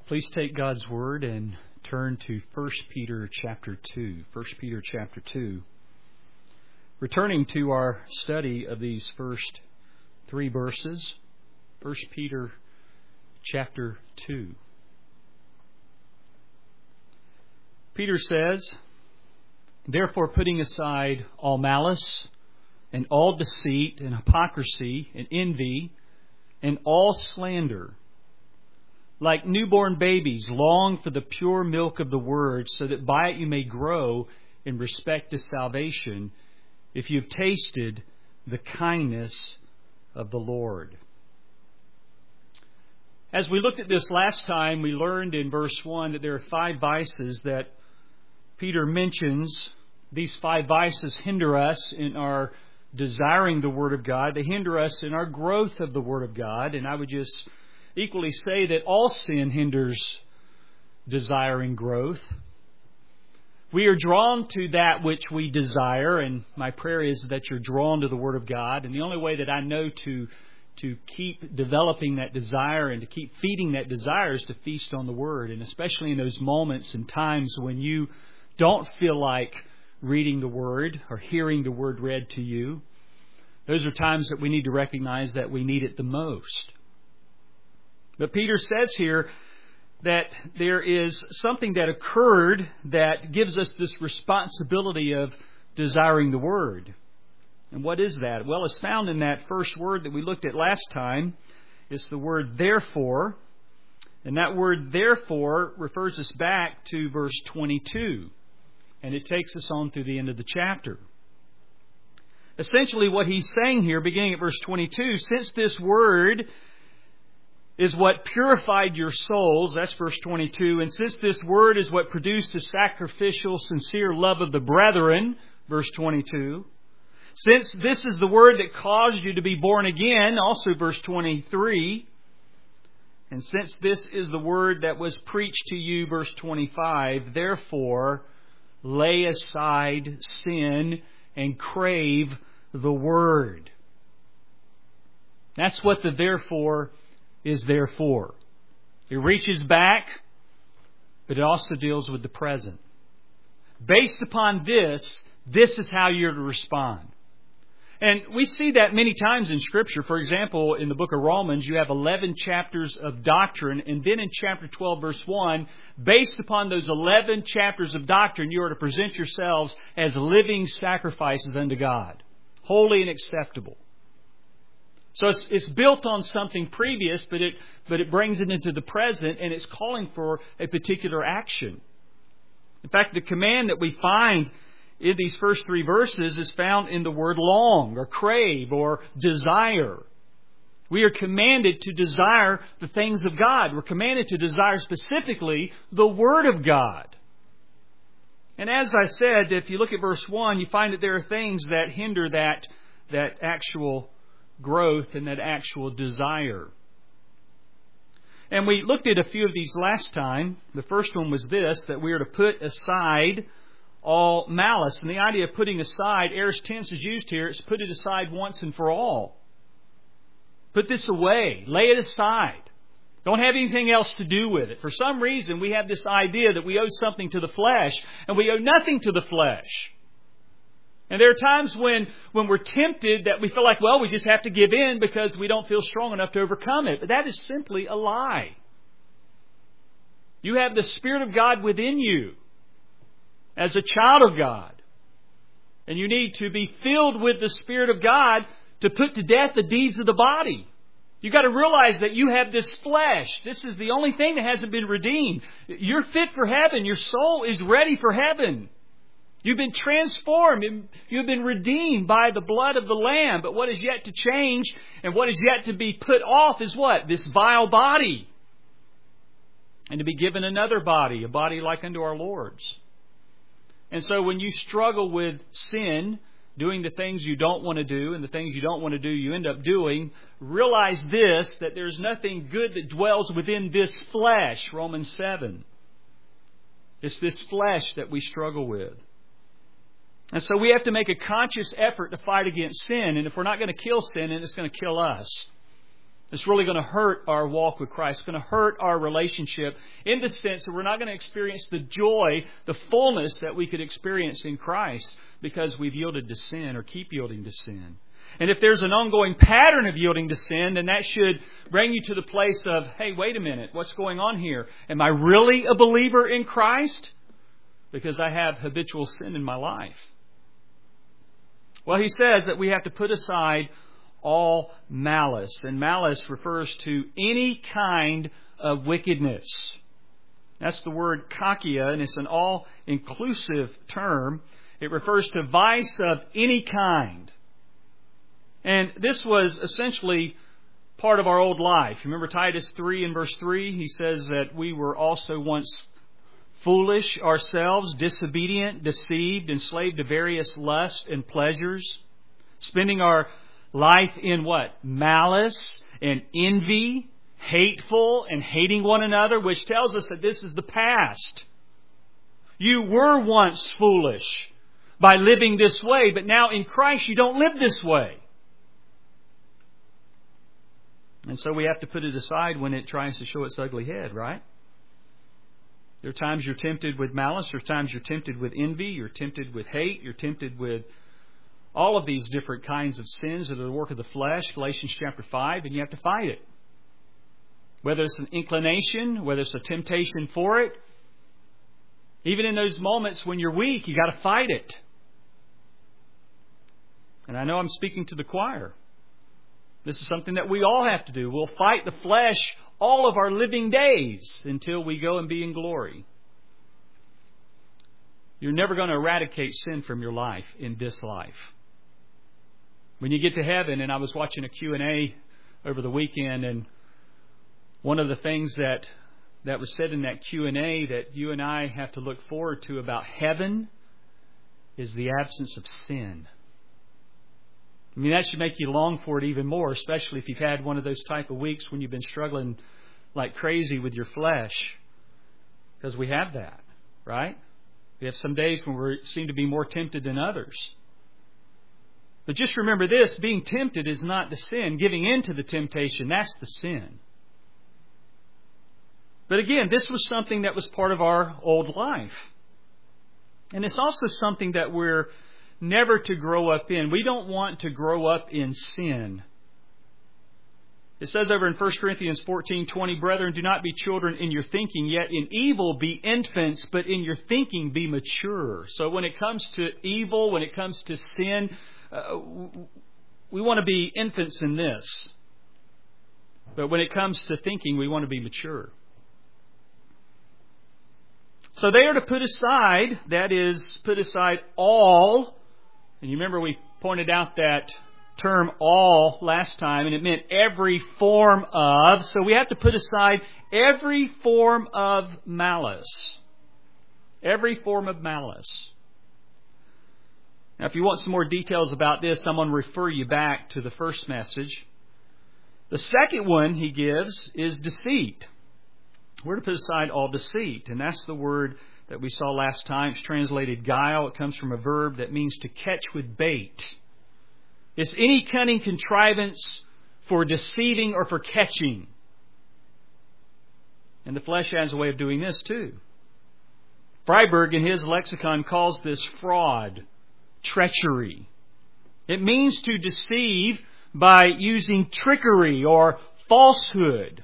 Please take God's Word and turn to 1 Peter chapter 2. 1 Peter chapter 2. Returning to our study of these first three verses, 1 Peter chapter 2. Peter says, "Therefore, putting aside all malice and all deceit and hypocrisy and envy and all slander, like newborn babies, long for the pure milk of the Word, so that by it you may grow in respect to salvation, if you have tasted the kindness of the Lord." As we looked at this last time, we learned in verse 1 that there are 5 vices that Peter mentions. These 5 vices hinder us in our desiring the Word of God. They hinder us in our growth of the Word of God. And I would just equally say that all sin hinders desiring growth. We are drawn to that which we desire, and my prayer is that you're drawn to the Word of God. And the only way that I know to keep developing that desire and to keep feeding that desire is to feast on the Word. And especially in those moments and times when you don't feel like reading the Word or hearing the Word read to you, those are times that we need to recognize that we need it the most. But Peter says here that there is something that occurred that gives us this responsibility of desiring the Word. And what is that? Well, it's found in that first word that we looked at last time. It's the word therefore. And that word therefore refers us back to verse 22. And it takes us on through the end of the chapter. Essentially what he's saying here, beginning at verse 22, since this word is what purified your souls, that's verse 22, and since this word is what produced a sacrificial, sincere love of the brethren, verse 22, since this is the word that caused you to be born again, also verse 23, and since this is the word that was preached to you, verse 25, therefore lay aside sin and crave the Word. That's what the therefore is there for. It reaches back, but it also deals with the present. Based upon this is how you're to respond. And we see that many times in Scripture. For example, in the book of Romans, you have 11 chapters of doctrine. And then in chapter 12, verse 1, based upon those 11 chapters of doctrine, you are to present yourselves as living sacrifices unto God, holy and acceptable. So it's built on something previous, but it brings it into the present, and it's calling for a particular action. In fact, the command that we find in these first 3 verses is found in the word long, or crave, or desire. We are commanded to desire the things of God. We're commanded to desire specifically the Word of God. And as I said, if you look at verse 1, you find that there are things that hinder that actual growth and that actual desire. And we looked at a few of these last time. The first one was this, that we are to put aside all malice. And the idea of putting aside, aorist tense is used here, it's put it aside once and for all. Put this away. Lay it aside. Don't have anything else to do with it. For some reason, we have this idea that we owe something to the flesh, and we owe nothing to the flesh. And there are times when we're tempted that we feel like, well, we just have to give in because we don't feel strong enough to overcome it. But that is simply a lie. You have the Spirit of God within you as a child of God. And you need to be filled with the Spirit of God to put to death the deeds of the body. You've got to realize that you have this flesh. This is the only thing that hasn't been redeemed. You're fit for heaven. Your soul is ready for heaven. You've been transformed. You've been redeemed by the blood of the Lamb. But what is yet to change and what is yet to be put off is what? This vile body. And to be given another body, a body like unto our Lord's. And so when you struggle with sin, doing the things you don't want to do, and the things you don't want to do you end up doing, realize this, that there's nothing good that dwells within this flesh, Romans 7. It's this flesh that we struggle with. And so we have to make a conscious effort to fight against sin. And if we're not going to kill sin, then it's going to kill us. It's really going to hurt our walk with Christ. It's going to hurt our relationship in the sense that we're not going to experience the joy, the fullness that we could experience in Christ because we've yielded to sin or keep yielding to sin. And if there's an ongoing pattern of yielding to sin, then that should bring you to the place of, hey, wait a minute, what's going on here? Am I really a believer in Christ? Because I have habitual sin in my life. Well, he says that we have to put aside all malice. And malice refers to any kind of wickedness. That's the word kakia, and it's an all-inclusive term. It refers to vice of any kind. And this was essentially part of our old life. Remember Titus 3 and verse 3? He says that we were also once foolish ourselves, disobedient, deceived, enslaved to various lusts and pleasures, spending our life in what? Malice and envy, hateful and hating one another, which tells us that this is the past. You were once foolish by living this way, but now in Christ you don't live this way. And so we have to put it aside when it tries to show its ugly head, right? There are times you're tempted with malice. There are times you're tempted with envy. You're tempted with hate. You're tempted with all of these different kinds of sins that are the work of the flesh, Galatians chapter 5, and you have to fight it. Whether it's an inclination, whether it's a temptation for it, even in those moments when you're weak, you got to fight it. And I know I'm speaking to the choir. This is something that we all have to do. We'll fight the flesh all of our living days until we go and be in glory. You're never going to eradicate sin from your life in this life. When you get to heaven, and I was watching a Q&A over the weekend, and one of the things that was said in that Q&A that you and I have to look forward to about heaven is the absence of sin. I mean, that should make you long for it even more, especially if you've had one of those type of weeks when you've been struggling like crazy with your flesh. Because we have that, right? We have some days when we seem to be more tempted than others. But just remember this, being tempted is not the sin. Giving in to the temptation, that's the sin. But again, this was something that was part of our old life. And it's also something that we're never to grow up in. We don't want to grow up in sin. It says over in 1 Corinthians 14:20, "Brethren, do not be children in your thinking, yet in evil be infants, but in your thinking be mature." So when it comes to evil, when it comes to sin, we want to be infants in this. But when it comes to thinking, we want to be mature. So they are to put aside, that is, put aside all. And you remember we pointed out that term all last time, and it meant every form of. So we have to put aside every form of malice. Every form of malice. Now, if you want some more details about this, I'm going to refer you back to the first message. The second one he gives is deceit. We're to put aside all deceit, and that's the word that we saw last time. It's translated guile. It comes from a verb that means to catch with bait. It's any cunning contrivance for deceiving or for catching. And the flesh has a way of doing this too. Freiberg in his lexicon calls this fraud, treachery. It means to deceive by using trickery or falsehood.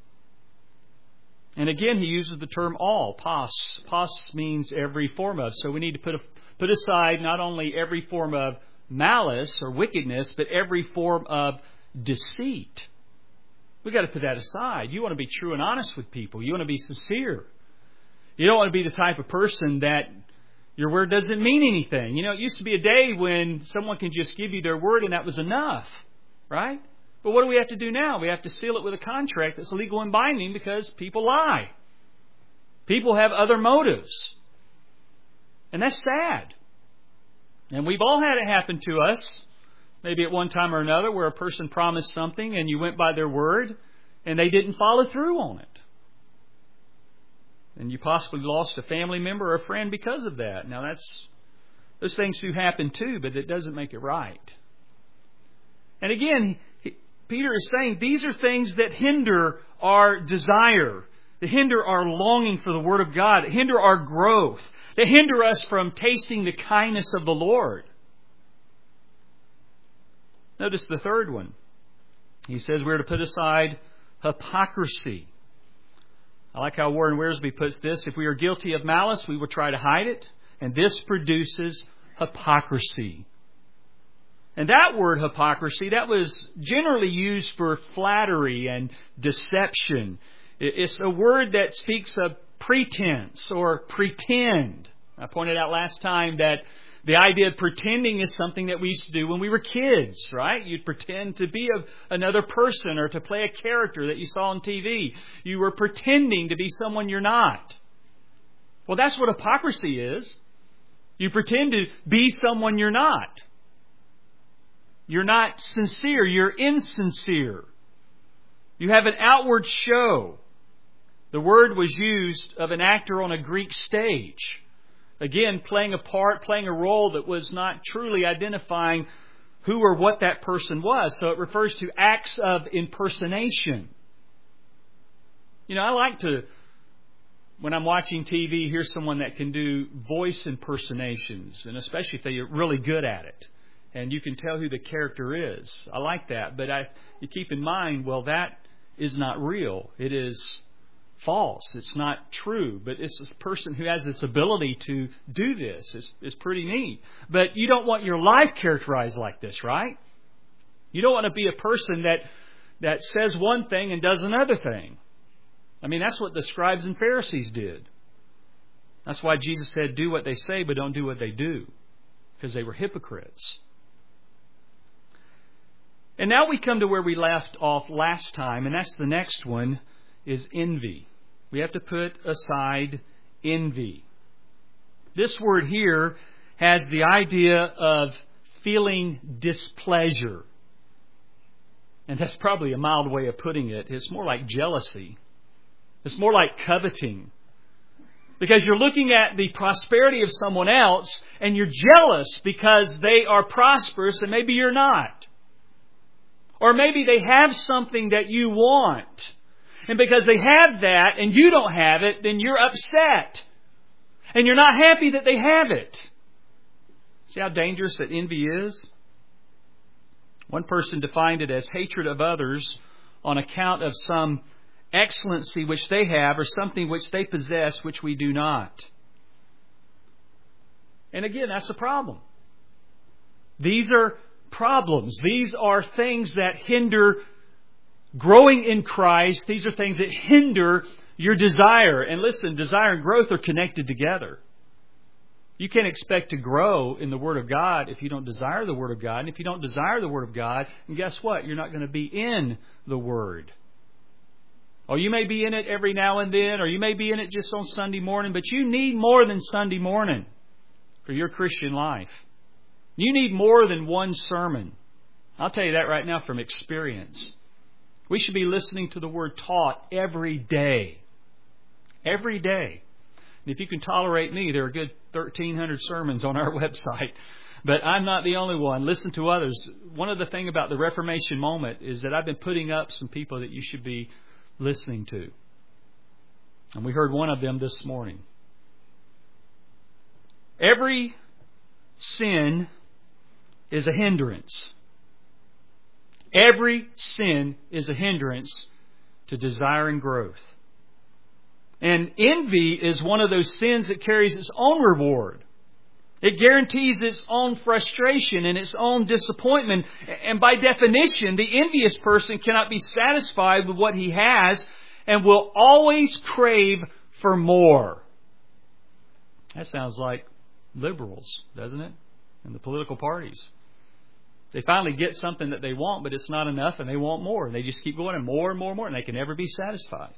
And again, he uses the term all, pas. Pas means every form of. So we need to put aside not only every form of malice or wickedness, but every form of deceit. We've got to put that aside. You want to be true and honest with people. You want to be sincere. You don't want to be the type of person that your word doesn't mean anything. You know, it used to be a day when someone can just give you their word and that was enough, right? But what do we have to do now? We have to seal it with a contract that's legal and binding because people lie. People have other motives. And that's sad. And we've all had it happen to us, maybe at one time or another, where a person promised something and you went by their word and they didn't follow through on it. And you possibly lost a family member or a friend because of that. Now those things do happen too, but it doesn't make it right. And again, Peter is saying these are things that hinder our desire, that hinder our longing for the Word of God, that hinder our growth, that hinder us from tasting the kindness of the Lord. Notice the third one. He says we're to put aside hypocrisy. I like how Warren Wiersbe puts this. If we are guilty of malice, we will try to hide it, and this produces hypocrisy. And that word hypocrisy, that was generally used for flattery and deception. It's a word that speaks of pretense or pretend. I pointed out last time that the idea of pretending is something that we used to do when we were kids, right? You'd pretend to be another person or to play a character that you saw on TV. You were pretending to be someone you're not. Well, that's what hypocrisy is. You pretend to be someone you're not. You're not sincere. You're insincere. You have an outward show. The word was used of an actor on a Greek stage. Again, playing a part, playing a role that was not truly identifying who or what that person was. So it refers to acts of impersonation. You know, I like to, when I'm watching TV, hear someone that can do voice impersonations, and especially if they're really good at it. And you can tell who the character is. I like that. But you keep in mind, well, that is not real. It is false. It's not true. But it's this person who has this ability to do this. It's pretty neat. But you don't want your life characterized like this, right? You don't want to be a person that says one thing and does another thing. I mean, that's what the scribes and Pharisees did. That's why Jesus said, do what they say, but don't do what they do. Because they were hypocrites. And now we come to where we left off last time, and that's the next one, is envy. We have to put aside envy. This word here has the idea of feeling displeasure. And that's probably a mild way of putting it. It's more like jealousy. It's more like coveting. Because you're looking at the prosperity of someone else and you're jealous because they are prosperous and maybe you're not. Or maybe they have something that you want. And because they have that and you don't have it, then you're upset. And you're not happy that they have it. See how dangerous that envy is? One person defined it as hatred of others on account of some excellency which they have or something which they possess which we do not. And again, that's a problem. These are problems. These are things that hinder growing in Christ. These are things that hinder your desire. And listen, desire and growth are connected together. You can't expect to grow in the Word of God if you don't desire the Word of God. And if you don't desire the Word of God, and guess what? You're not going to be in the Word. Or you may be in it every now and then, or you may be in it just on Sunday morning, but you need more than Sunday morning for your Christian life. You need more than one sermon. I'll tell you that right now from experience. We should be listening to the Word taught every day. Every day. And if you can tolerate me, there are a good 1,300 sermons on our website. But I'm not the only one. Listen to others. One of the things about the Reformation moment is that I've been putting up some people that you should be listening to. And we heard one of them this morning. Every sin is a hindrance. Every sin is a hindrance to desire and growth. And envy is one of those sins that carries its own reward. It guarantees its own frustration and its own disappointment. And by definition, the envious person cannot be satisfied with what he has and will always crave for more. That sounds like liberals, doesn't it? And the political parties. They finally get something that they want, but it's not enough and they want more. And they just keep going and more and more and more, and they can never be satisfied.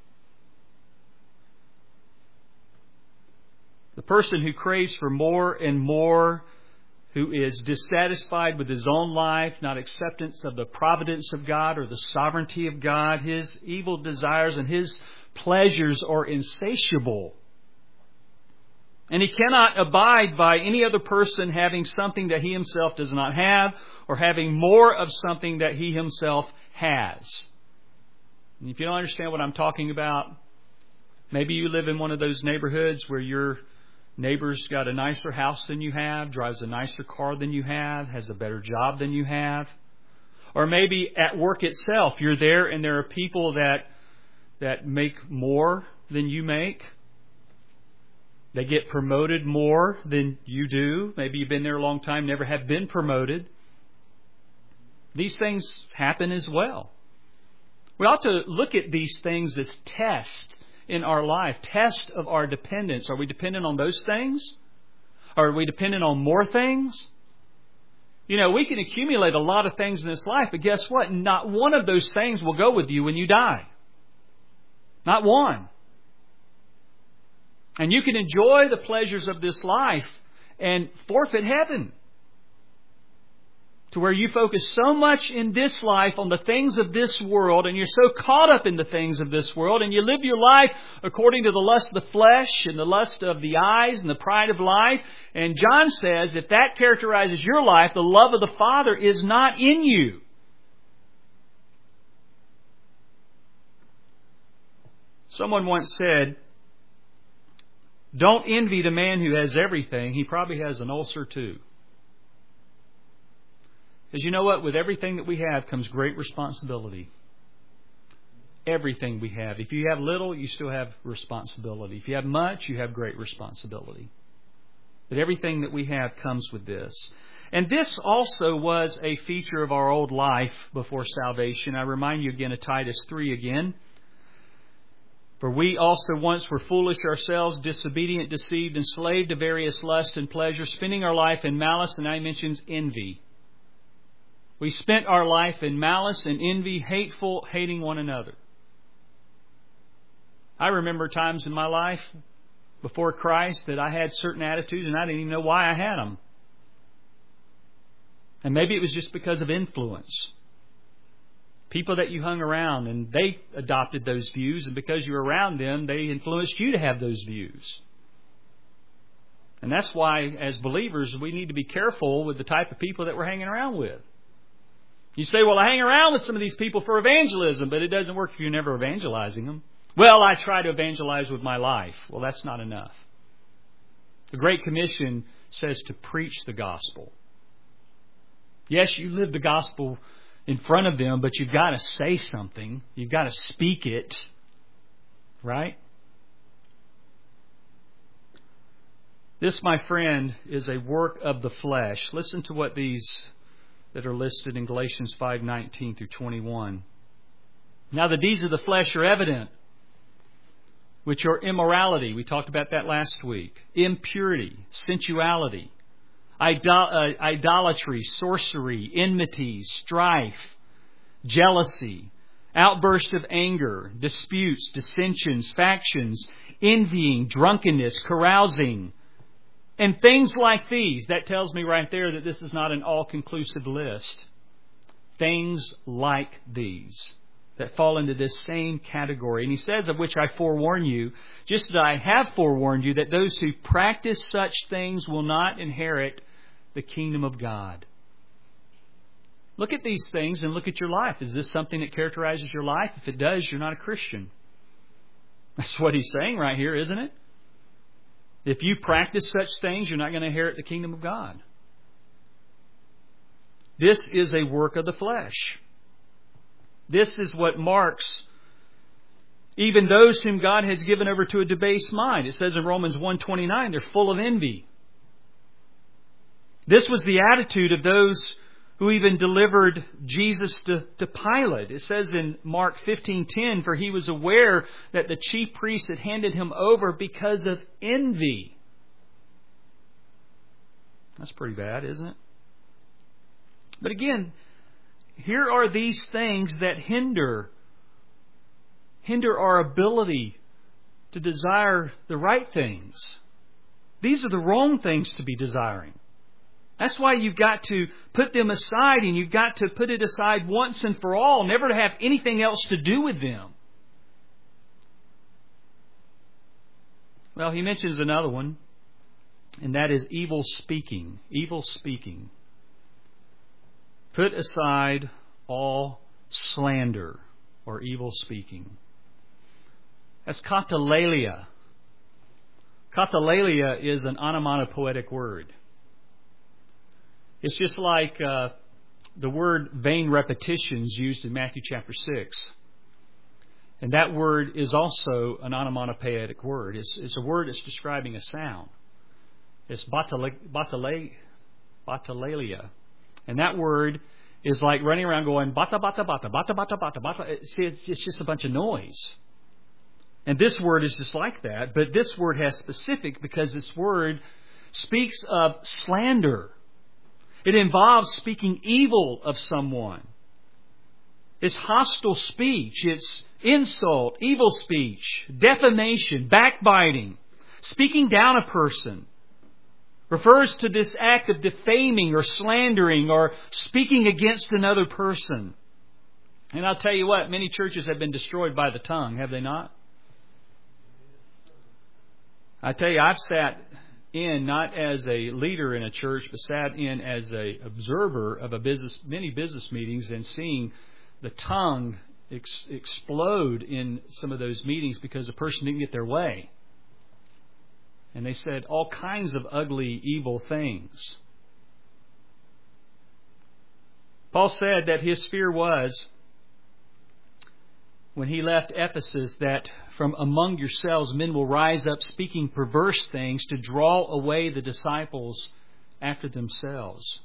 The person who craves for more and more, who is dissatisfied with his own life, not acceptance of the providence of God or the sovereignty of God, his evil desires and his pleasures are insatiable. And he cannot abide by any other person having something that he himself does not have, or having more of something that he himself has. And if you don't understand what I'm talking about, maybe you live in one of those neighborhoods where your neighbor's got a nicer house than you have, drives a nicer car than you have, has a better job than you have. Or maybe at work itself, you're there and there are people that make more than you make. They get promoted more than you do. Maybe you've been there a long time, never have been promoted. These things happen as well. We ought to look at these things as tests in our life, test of our dependence. Are we dependent on those things? Are we dependent on more things? You know, we can accumulate a lot of things in this life, but guess what? Not one of those things will go with you when you die. Not one. And you can enjoy the pleasures of this life and forfeit heaven. To where you focus so much in this life on the things of this world, and you're so caught up in the things of this world, and you live your life according to the lust of the flesh and the lust of the eyes and the pride of life. And John says, if that characterizes your life, the love of the Father is not in you. Someone once said, don't envy the man who has everything. He probably has an ulcer too. Because you know what? With everything that we have comes great responsibility. Everything we have. If you have little, you still have responsibility. If you have much, you have great responsibility. But everything that we have comes with this. And this also was a feature of our old life before salvation. I remind you again of Titus 3 again. For we also once were foolish ourselves, disobedient, deceived, enslaved to various lusts and pleasures, spending our life in malice, and I mentions envy. We spent our life in malice and envy, hateful, hating one another. I remember times in my life before Christ that I had certain attitudes and I didn't even know why I had them. And maybe it was just because of influence. People that you hung around and they adopted those views, and because you were around them, they influenced you to have those views. And that's why, as believers, we need to be careful with the type of people that we're hanging around with. You say, well, I hang around with some of these people for evangelism, but it doesn't work if you're never evangelizing them. Well, I try to evangelize with my life. Well, that's not enough. The Great Commission says to preach the gospel. Yes, you live the gospel in front of them, but you've got to say something. You've got to speak it. Right? This, my friend, is a work of the flesh. Listen to what these that are listed in Galatians 5:19 through 21. Now the deeds of the flesh are evident, which are immorality. We talked about that last week. Impurity, sensuality, idolatry, sorcery, enmity, strife, jealousy, outburst of anger, disputes, dissensions, factions, envying, drunkenness, carousing, and things like these. That tells me right there that this is not an all-conclusive list. Things like these that fall into this same category. And he says, of which I forewarn you, just as I have forewarned you, that those who practice such things will not inherit the kingdom of God. Look at these things and look at your life. Is this something that characterizes your life? If it does, you're not a Christian. That's what he's saying right here, isn't it? If you practice such things, you're not going to inherit the kingdom of God. This is a work of the flesh. This is what marks even those whom God has given over to a debased mind. It says in Romans 1:29, they're full of envy. This was the attitude of those who even delivered Jesus to Pilate. It says in Mark 15:10, for he was aware that the chief priests had handed him over because of envy. That's pretty bad, isn't it? But again, here are these things that hinder our ability to desire the right things. These are the wrong things to be desiring. That's why you've got to put them aside, and you've got to put it aside once and for all, never to have anything else to do with them. Well, he mentions another one, and that is evil speaking. Evil speaking. Put aside all slander or evil speaking. That's katalelia. Katalelia is an onomatopoetic word. It's just like the word vain repetitions used in Matthew chapter 6. And that word is also an onomatopoetic word. It's a word that's describing a sound. It's batalelia. And that word is like running around going bata bata bata bata bata bata bata. It's just a bunch of noise. And this word is just like that, but this word has specific because this word speaks of slander. It involves speaking evil of someone. It's hostile speech. It's insult, evil speech, defamation, backbiting, speaking down a person. Refers to this act of defaming or slandering or speaking against another person. And I'll tell you what, many churches have been destroyed by the tongue, have they not? I tell you, I've sat in not as a leader in a church, but sat in as an observer of many business meetings and seeing the tongue explode in some of those meetings because the person didn't get their way. And they said all kinds of ugly, evil things. Paul said that his fear was, when he left Ephesus, that from among yourselves men will rise up speaking perverse things to draw away the disciples after themselves.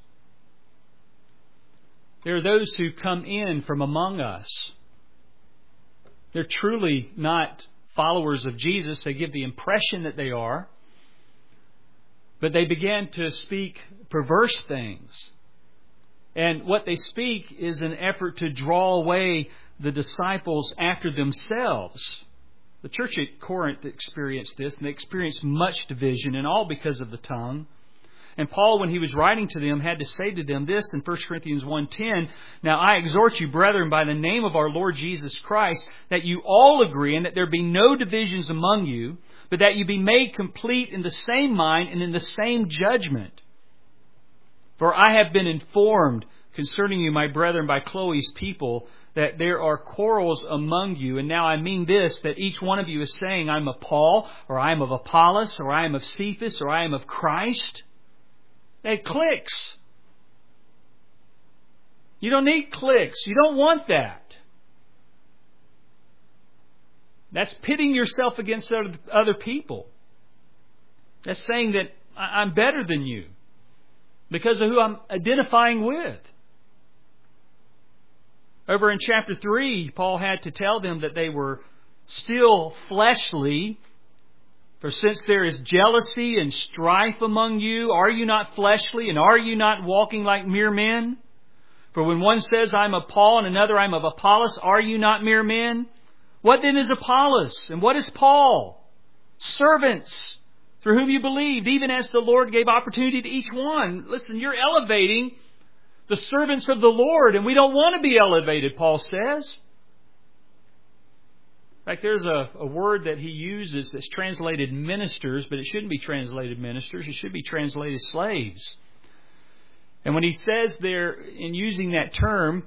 There are those who come in from among us. They're truly not followers of Jesus. They give the impression that they are. But they begin to speak perverse things. And what they speak is an effort to draw away the disciples after themselves. The church at Corinth experienced this, and they experienced much division, and all because of the tongue. And Paul, when he was writing to them, had to say to them this in 1 Corinthians 1:10, "Now I exhort you, brethren, by the name of our Lord Jesus Christ, that you all agree, and that there be no divisions among you, but that you be made complete in the same mind and in the same judgment. For I have been informed concerning you, my brethren, by Chloe's people, that there are quarrels among you. And now I mean this, that each one of you is saying, I am of Paul, or I am of Apollos, or I am of Cephas, or I am of Christ." It clicks. You don't need clicks. You don't want that. That's pitting yourself against other people. That's saying that I'm better than you because of who I'm identifying with. Over in chapter 3, Paul had to tell them that they were still fleshly. For since there is jealousy and strife among you, are you not fleshly, and are you not walking like mere men? For when one says, I'm of Paul, and another, I'm of Apollos, are you not mere men? What then is Apollos, and what is Paul? Servants, through whom you believed, even as the Lord gave opportunity to each one. Listen, you're elevating the servants of the Lord, and we don't want to be elevated, Paul says. In fact, there's a word that he uses that's translated ministers, but it shouldn't be translated ministers. It should be translated slaves. And when he says there, in using that term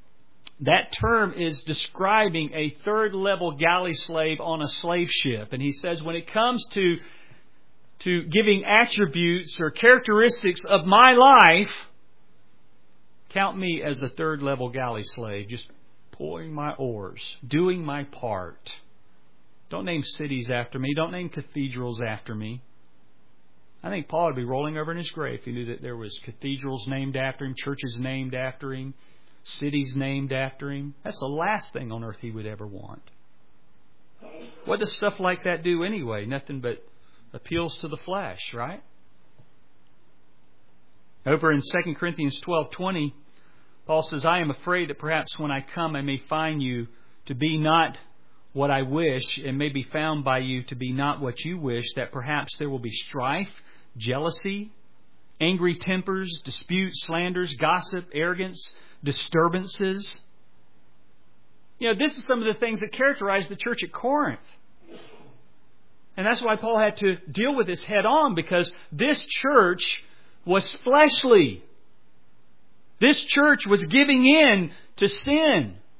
is describing a third-level galley slave on a slave ship. And he says when it comes to giving attributes or characteristics of my life, count me as a third-level galley slave, just pulling my oars, doing my part. Don't name cities after me. Don't name cathedrals after me. I think Paul would be rolling over in his grave if he knew that there was cathedrals named after him, churches named after him, cities named after him. That's the last thing on earth he would ever want. What does stuff like that do anyway? Nothing but appeals to the flesh, right? Over in 2 Corinthians 12:20, Paul says, I am afraid that perhaps when I come I may find you to be not what I wish, and may be found by you to be not what you wish, that perhaps there will be strife, jealousy, angry tempers, disputes, slanders, gossip, arrogance, disturbances. You know, this is some of the things that characterize the church at Corinth. And that's why Paul had to deal with this head on, because this church was fleshly. This church was giving in to sin.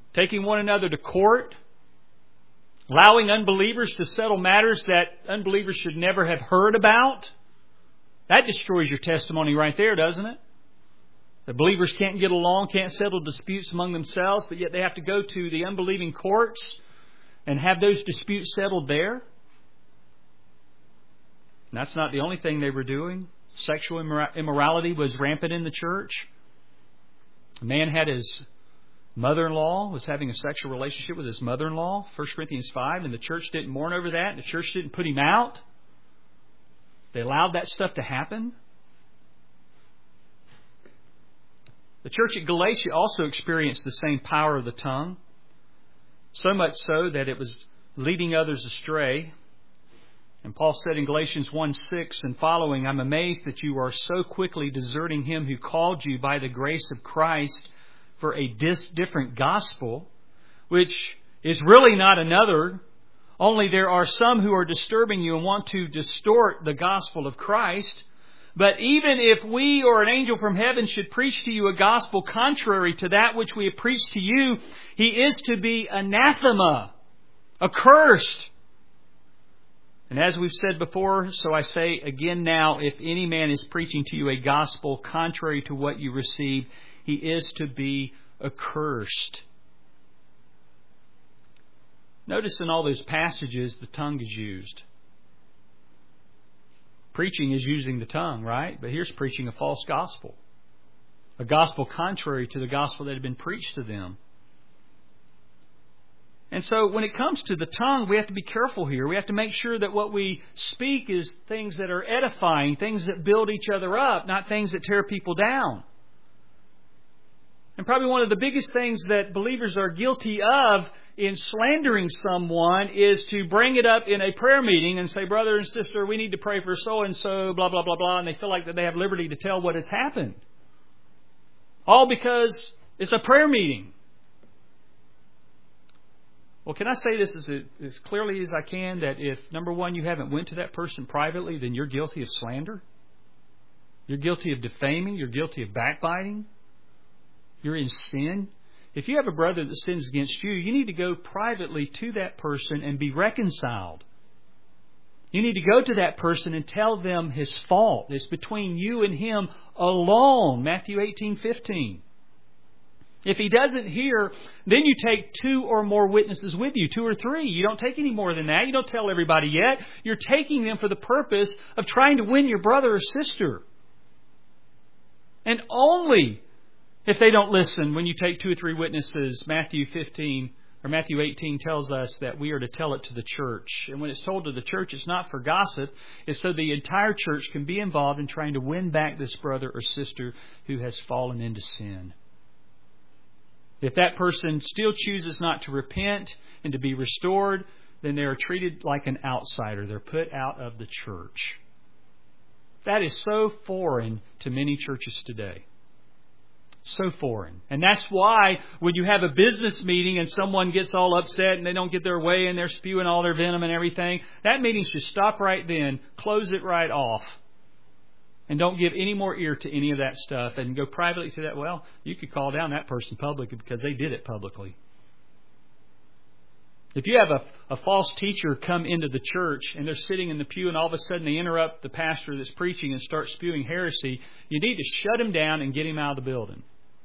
taking one another to court, allowing unbelievers to settle matters that unbelievers should never have heard about. That destroys your testimony right there, doesn't it? The believers can't get along, can't settle disputes among themselves, but yet they have to go to the unbelieving courts and have those disputes settled there. And that's not the only thing they were doing. Sexual immorality was rampant in the church. A man had his mother-in-law, was having a sexual relationship with his mother-in-law, 1 Corinthians 5, and the church didn't mourn over that, and the church didn't put him out. They allowed that stuff to happen. The church at Galatia also experienced the same power of the tongue, so much so that it was leading others astray. And Paul said in Galatians 1:6 and following, I'm amazed that you are so quickly deserting him who called you by the grace of Christ for a different gospel, which is really not another. Only there are some who are disturbing you and want to distort the gospel of Christ. But even if we or an angel from heaven should preach to you a gospel contrary to that which we have preached to you, he is to be anathema, accursed. And as we've said before, so I say again now, if any man is preaching to you a gospel contrary to what you received, he is to be accursed. Notice in all those passages, the tongue is used. Preaching is using the tongue, right? But here's preaching a false gospel. A gospel contrary to the gospel that had been preached to them. And so when it comes to the tongue, we have to be careful here. We have to make sure that what we speak is things that are edifying, things that build each other up, not things that tear people down. And probably one of the biggest things that believers are guilty of in slandering someone is to bring it up in a prayer meeting and say, brother and sister, we need to pray for so-and-so, blah, blah, blah, blah. And they feel like that they have liberty to tell what has happened. All because it's a prayer meeting. Well, can I say this as clearly as I can, that if, number one, you haven't went to that person privately, then you're guilty of slander. You're guilty of defaming. You're guilty of backbiting. You're in sin. If you have a brother that sins against you, you need to go privately to that person and be reconciled. You need to go to that person and tell them his fault. It's between you and him alone. Matthew 18:15. If he doesn't hear, then you take 2 or more witnesses with you, 2 or 3. You don't take any more than that. You don't tell everybody yet. You're taking them for the purpose of trying to win your brother or sister. And only if they don't listen, when you take 2 or 3 witnesses, Matthew 18 tells us that we are to tell it to the church. And when it's told to the church, it's not for gossip. It's so the entire church can be involved in trying to win back this brother or sister who has fallen into sin. If that person still chooses not to repent and to be restored, then they are treated like an outsider. They're put out of the church. That is so foreign to many churches today. So foreign. And that's why when you have a business meeting and someone gets all upset and they don't get their way and they're spewing all their venom and everything, that meeting should stop right then, close it right off. And don't give any more ear to any of that stuff and go privately to that. Well, you could call down that person publicly because they did it publicly. If you have a false teacher come into the church and they're sitting in the pew and all of a sudden they interrupt the pastor that's preaching and start spewing heresy, you need to shut him down and get him out of the building.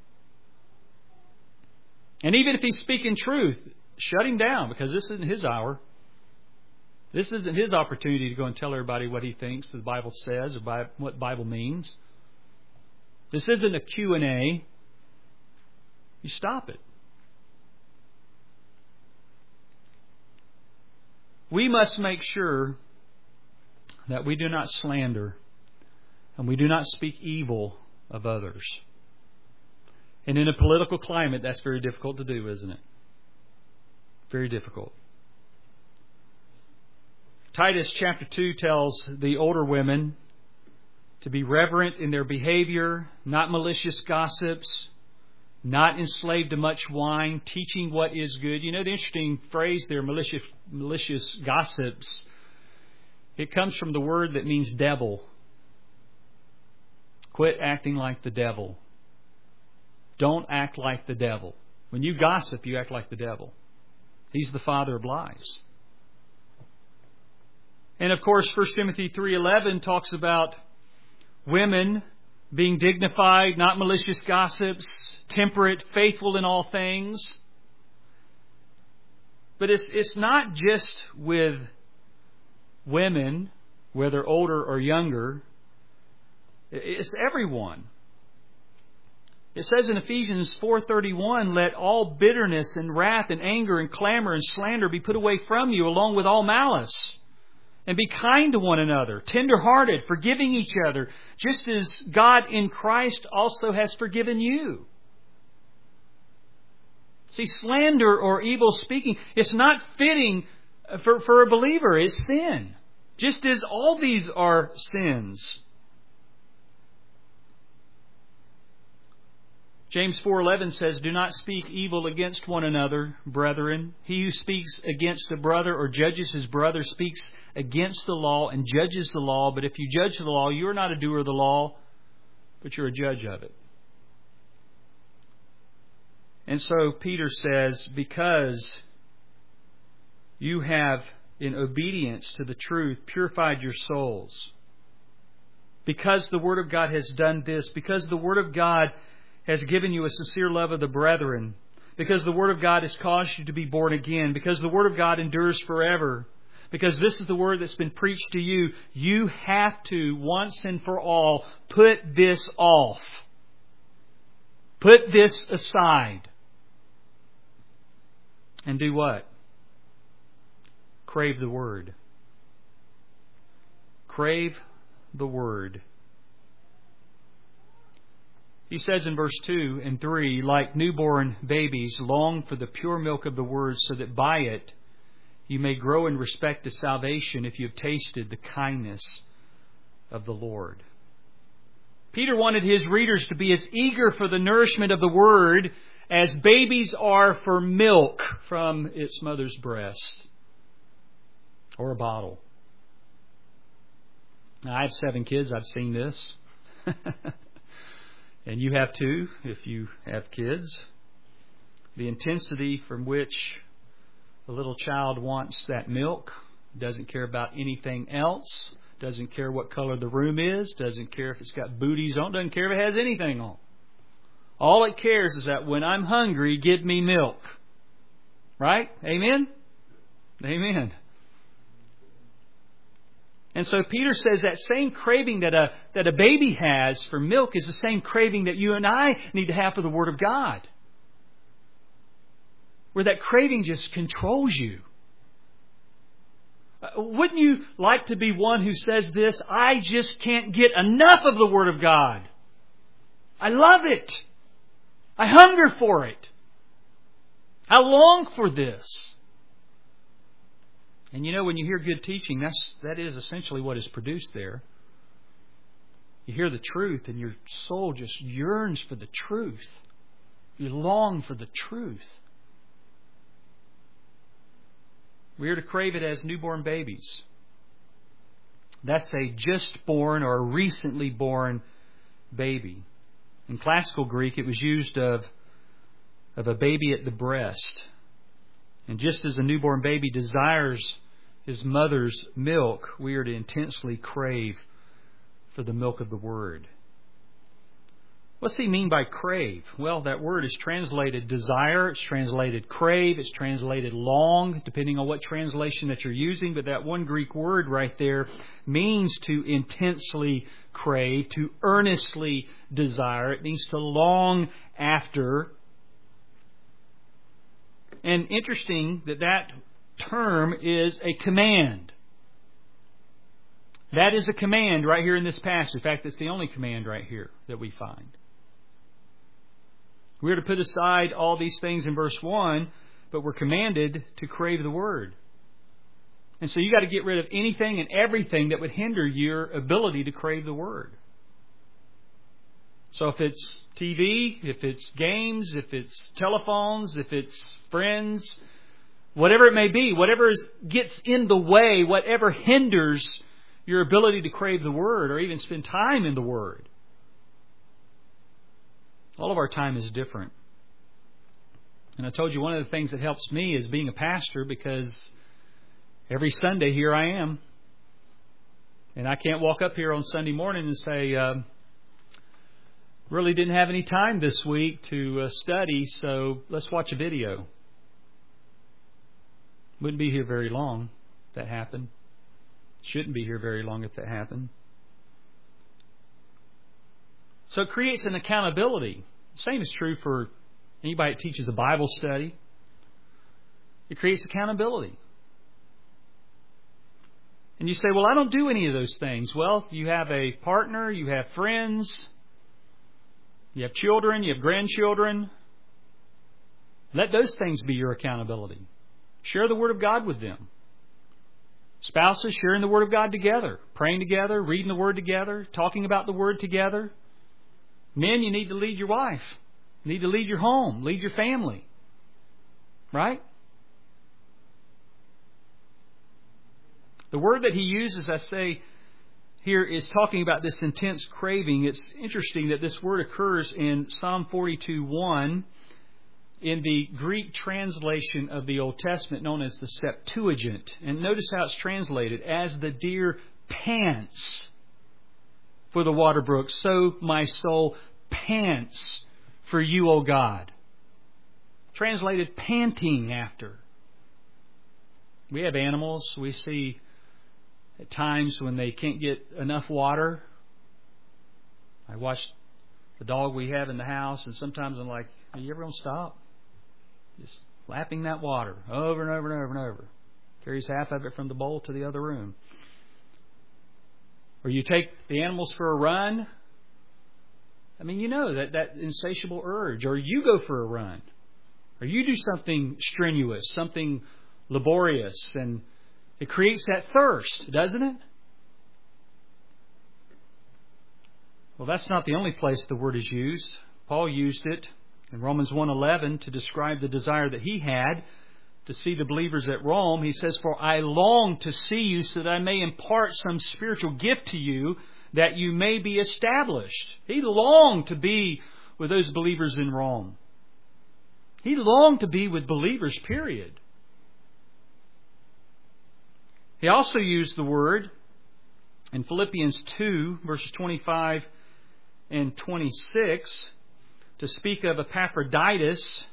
And even if he's speaking truth, shut him down, because this isn't his hour. This isn't his opportunity to go and tell everybody what he thinks the Bible says or what the Bible means. This isn't a Q&A. You stop it. We must make sure that we do not slander and we do not speak evil of others. And in a political climate, that's very difficult to do, isn't it? Very difficult. Titus chapter 2 tells the older women to be reverent in their behavior, not malicious gossips, not enslaved to much wine, teaching what is good. You know the interesting phrase there, malicious gossips, it comes from the word that means devil. Quit acting like the devil. Don't act like the devil. When you gossip, you act like the devil. He's the father of lies. And of course, 1 Timothy 3:11 talks about women being dignified, not malicious gossips, temperate, faithful in all things. But it's not just with women, whether older or younger. It's everyone. It says in Ephesians 4:31, "Let all bitterness and wrath and anger and clamor and slander be put away from you, along with all malice. And be kind to one another, tender-hearted, forgiving each other, just as God in Christ also has forgiven you." See, slander or evil speaking, it's not fitting for a believer. It's sin. Just as all these are sins. James 4:11 says, "Do not speak evil against one another, brethren. He who speaks against a brother or judges his brother speaks against the law and judges the law. But if you judge the law, you are not a doer of the law, but you're a judge of it." And so Peter says, because you have, in obedience to the truth, purified your souls, because the Word of God has done this, because the Word of God has given you a sincere love of the brethren, because the Word of God has caused you to be born again, because the Word of God endures forever, because this is the Word that's been preached to you, you have to, once and for all, put this off. Put this aside. And do what? Crave the Word. Crave the Word. He says in verse 2 and 3, "Like newborn babies, long for the pure milk of the Word, so that by it you may grow in respect to salvation, if you have tasted the kindness of the Lord." Peter wanted his readers to be as eager for the nourishment of the Word as babies are for milk from its mother's breast or a bottle. Now, I have 7 kids. I've seen this. And you have too, if you have kids. The intensity from which a little child wants that milk, doesn't care about anything else, doesn't care what color the room is, doesn't care if it's got booties on, doesn't care if it has anything on. All it cares is that when I'm hungry, give me milk. Right? Amen? Amen. And so Peter says that same craving that a baby has for milk is the same craving that you and I need to have for the Word of God. Where that craving just controls you. Wouldn't you like to be one who says this, "I just can't get enough of the Word of God. I love it. I hunger for it. I long for this." And you know, when you hear good teaching, that is essentially what is produced there. You hear the truth and your soul just yearns for the truth. You long for the truth. We are to crave it as newborn babies. That's a just born or a recently born baby. In classical Greek, it was used of a baby at the breast. And just as a newborn baby desires his mother's milk, we are to intensely crave for the milk of the Word. What's he mean by crave? Well, that word is translated desire, it's translated crave, it's translated long, depending on what translation that you're using. But that one Greek word right there means to intensely crave, to earnestly desire. It means to long after. And interesting that term is a command. That is a command right here in this passage. In fact, it's the only command right here that we find. We're to put aside all these things in verse 1, but we're commanded to crave the Word. And so you got to get rid of anything and everything that would hinder your ability to crave the Word. So if it's TV, if it's games, if it's telephones, if it's friends, whatever it may be, whatever gets in the way, whatever hinders your ability to crave the Word or even spend time in the Word. All of our time is different. And I told you one of the things that helps me is being a pastor, because every Sunday here I am. And I can't walk up here on Sunday morning and say, really didn't have any time this week to study, so let's watch a video. Wouldn't be here very long if that happened. Shouldn't be here very long if that happened. So it creates an accountability. The same is true for anybody that teaches a Bible study. It creates accountability. And you say, well, I don't do any of those things. Well, you have a partner, you have friends, you have children, you have grandchildren. Let those things be your accountability. Share the Word of God with them. Spouses, sharing the Word of God together, praying together, reading the Word together, talking about the Word together. Men, you need to lead your wife. You need to lead your home, lead your family. Right? The word that he uses, I say, here is talking about this intense craving. It's interesting that this word occurs in Psalm 42:1 in the Greek translation of the Old Testament known as the Septuagint. And notice how it's translated. As the deer pants for the water brook, so my soul pants for you, O God. Translated panting after. We have animals. We see at times when they can't get enough water. I watch the dog we have in the house, and sometimes I'm like, are you ever going to stop? Just lapping that water over and over and over and over. Carries half of it from the bowl to the other room. Or you take the animals for a run. I mean, you know, that insatiable urge. Or you go for a run. Or you do something strenuous, something laborious, and it creates that thirst, doesn't it? Well, that's not the only place the word is used. Paul used it in Romans 1:11 to describe the desire that he had to see the believers at Rome. He says, for I long to see you so that I may impart some spiritual gift to you, that you may be established. He longed to be with those believers in Rome. He longed to be with believers, period. He also used the word in Philippians 2, verses 25 and 26, to speak of Epaphroditus.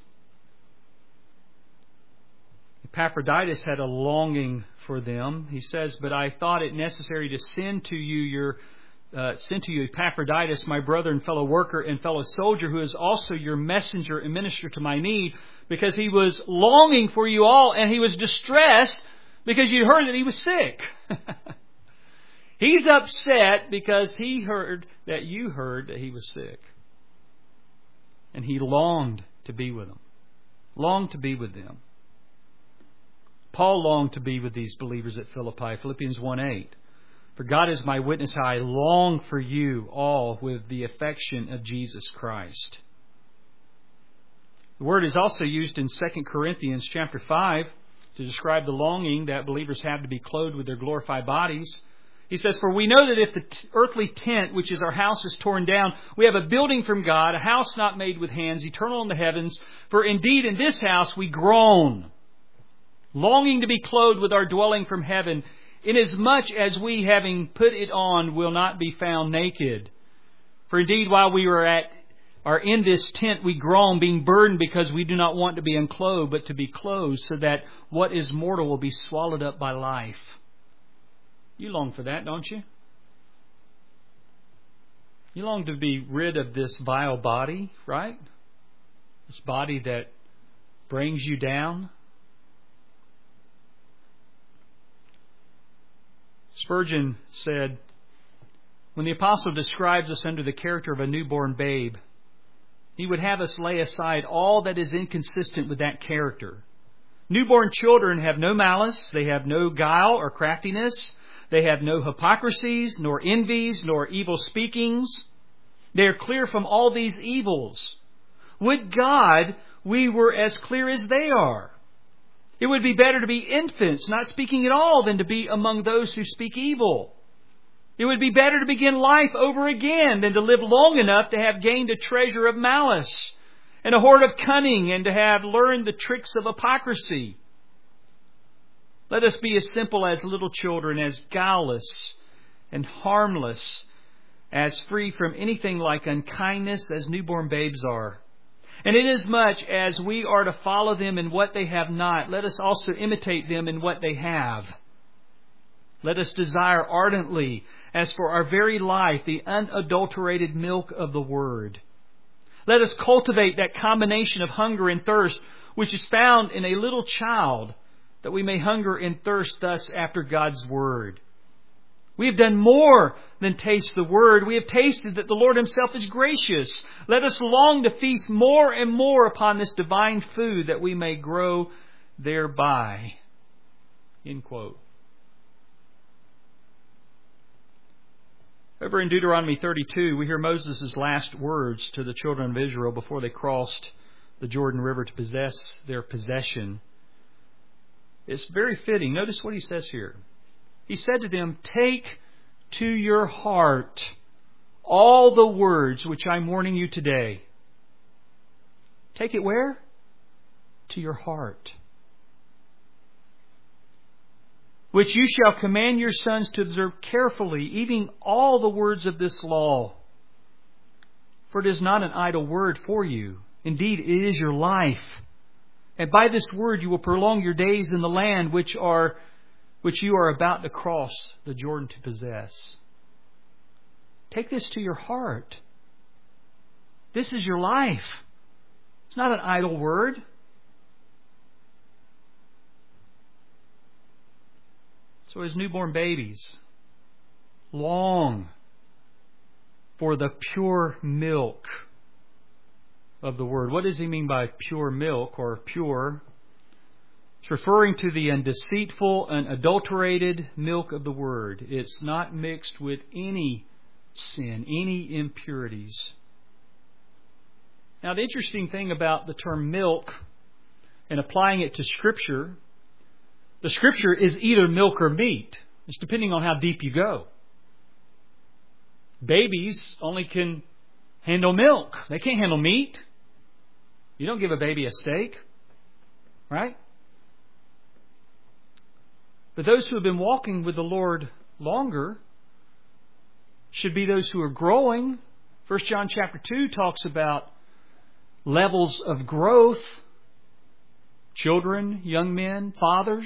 Epaphroditus had a longing for them. He says, but I thought it necessary to send to you Epaphroditus, my brother and fellow worker and fellow soldier, who is also your messenger and minister to my need, because he was longing for you all, and he was distressed because you heard that he was sick. He's upset because he heard that you heard that he was sick. And he longed to be with them. Longed to be with them. Paul longed to be with these believers at Philippi. Philippians 1:8. For God is my witness how I long for you all with the affection of Jesus Christ. The word is also used in 2 Corinthians chapter 5 to describe the longing that believers have to be clothed with their glorified bodies. He says, for we know that if the earthly tent, which is our house, is torn down, we have a building from God, a house not made with hands, eternal in the heavens. For indeed in this house we groan, longing to be clothed with our dwelling from heaven, inasmuch as we, having put it on, will not be found naked. For indeed, while we are in this tent, we groan, being burdened, because we do not want to be unclothed, but to be clothed, so that what is mortal will be swallowed up by life. You long for that, don't you? You long to be rid of this vile body, right? This body that brings you down. Spurgeon said, when the apostle describes us under the character of a newborn babe, he would have us lay aside all that is inconsistent with that character. Newborn children have no malice, they have no guile or craftiness, they have no hypocrisies, nor envies, nor evil speakings. They are clear from all these evils. Would God we were as clear as they are. It would be better to be infants, not speaking at all, than to be among those who speak evil. It would be better to begin life over again than to live long enough to have gained a treasure of malice. and a hoard of cunning, and to have learned the tricks of hypocrisy. Let us be as simple as little children, as guileless and harmless, as free from anything like unkindness as newborn babes are. And inasmuch as we are to follow them in what they have not, let us also imitate them in what they have. Let us desire ardently, as for our very life, the unadulterated milk of the Word. Let us cultivate that combination of hunger and thirst which is found in a little child, that we may hunger and thirst thus after God's Word. We have done more than taste the Word. We have tasted that the Lord Himself is gracious. Let us long to feast more and more upon this divine food, that we may grow thereby. End quote. Over in Deuteronomy 32, we hear Moses' last words to the children of Israel before they crossed the Jordan River to possess their possession. It's very fitting. Notice what he says here. He said to them, "Take to your heart all the words which I'm warning you today." Take it where? To your heart. "Which you shall command your sons to observe carefully, even all the words of this law. For it is not an idle word for you. Indeed, it is your life. And by this word you will prolong your days in the land which you are about to cross the Jordan to possess." Take this to your heart. This is your life. It's not an idle word. So as newborn babies, long for the pure milk of the Word. What does he mean by pure milk or pure? It's referring to the undeceitful, unadulterated milk of the Word. It's not mixed with any sin, any impurities. Now, the interesting thing about the term milk and applying it to Scripture, the Scripture is either milk or meat. It's depending on how deep you go. Babies only can handle milk. They can't handle meat. You don't give a baby a steak, right? But those who have been walking with the Lord longer should be those who are growing. 1 John chapter 2 talks about levels of growth. Children, young men, fathers.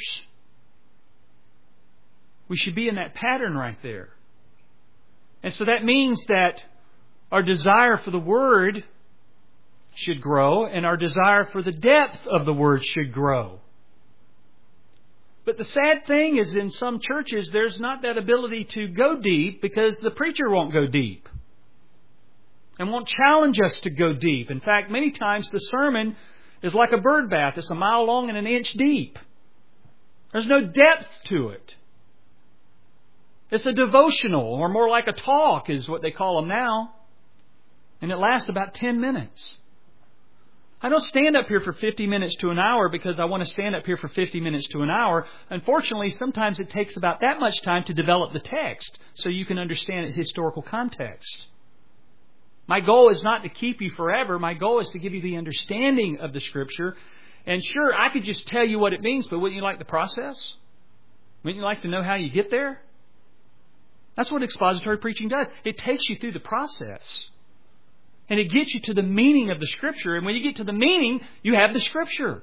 We should be in that pattern right there. And so that means that our desire for the Word should grow, and our desire for the depth of the Word should grow. But the sad thing is, in some churches, there's not that ability to go deep because the preacher won't go deep and won't challenge us to go deep. In fact, many times the sermon is like a bird bath. It's a mile long and an inch deep. There's no depth to it. It's a devotional, or more like a talk is what they call them now. And it lasts about 10 minutes. I don't stand up here for 50 minutes to an hour because I want to stand up here for 50 minutes to an hour. Unfortunately, sometimes it takes about that much time to develop the text so you can understand its historical context. My goal is not to keep you forever. My goal is to give you the understanding of the Scripture. And sure, I could just tell you what it means, but wouldn't you like the process? Wouldn't you like to know how you get there? That's what expository preaching does. It takes you through the process. And it gets you to the meaning of the Scripture. And when you get to the meaning, you have the Scripture.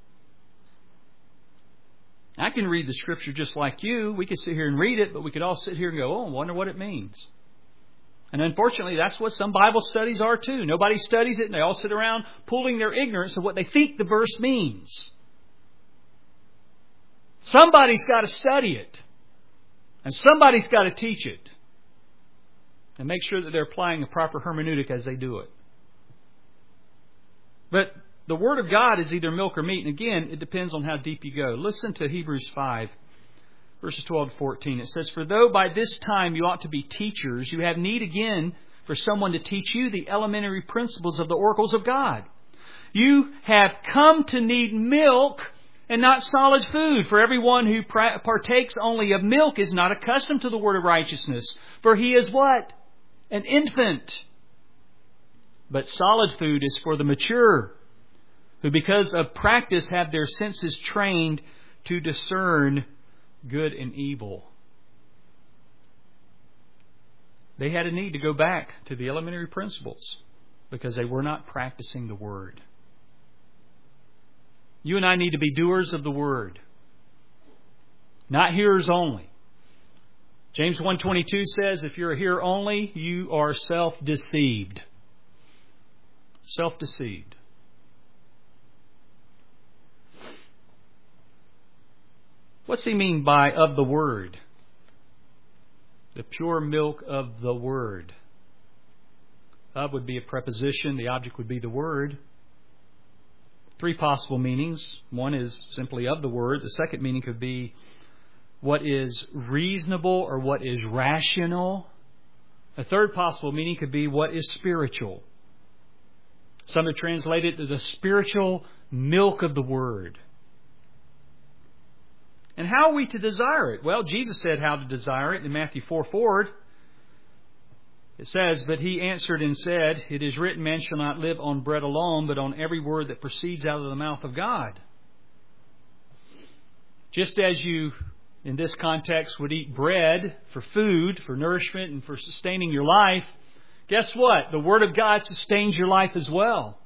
I can read the Scripture just like you. We could sit here and read it, but we could all sit here and go, "Oh, I wonder what it means." And unfortunately, that's what some Bible studies are too. Nobody studies it, and they all sit around pooling their ignorance of what they think the verse means. Somebody's got to study it. And somebody's got to teach it. And make sure that they're applying a proper hermeneutic as they do it. But the Word of God is either milk or meat. And again, it depends on how deep you go. Listen to Hebrews 5, verses 12 to 14. It says, "For though by this time you ought to be teachers, you have need again for someone to teach you the elementary principles of the oracles of God. You have come to need milk and not solid food. For everyone who partakes only of milk is not accustomed to the word of righteousness. For he is what? An infant. But solid food is for the mature, who because of practice have their senses trained to discern good and evil. They had a need to go back to the elementary principles because they were not practicing the Word. You and I need to be doers of the Word, not hearers only. James 1:22 says, if you're a hearer only, you are self-deceived. Self-deceived. What's he mean by of the Word? The pure milk of the Word. Of would be a preposition. The object would be the Word. Three possible meanings. One is simply of the Word. The second meaning could be what is reasonable or what is rational. A third possible meaning could be what is spiritual. Some have translated to the spiritual milk of the Word. And how are we to desire it? Well, Jesus said how to desire it in Matthew 4:4. It says, but he answered and said, it is written, man shall not live on bread alone, but on every word that proceeds out of the mouth of God. Just as you, in this context, would eat bread for food, for nourishment, and for sustaining your life, guess what? The Word of God sustains your life as well.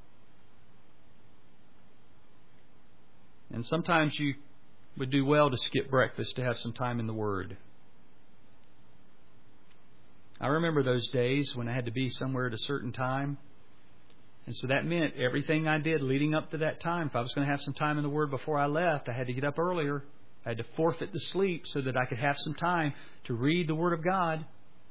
And sometimes you would do well to skip breakfast to have some time in the Word. I remember those days when I had to be somewhere at a certain time. And so that meant everything I did leading up to that time, if I was going to have some time in the Word before I left, I had to get up earlier. I had to forfeit the sleep so that I could have some time to read the Word of God.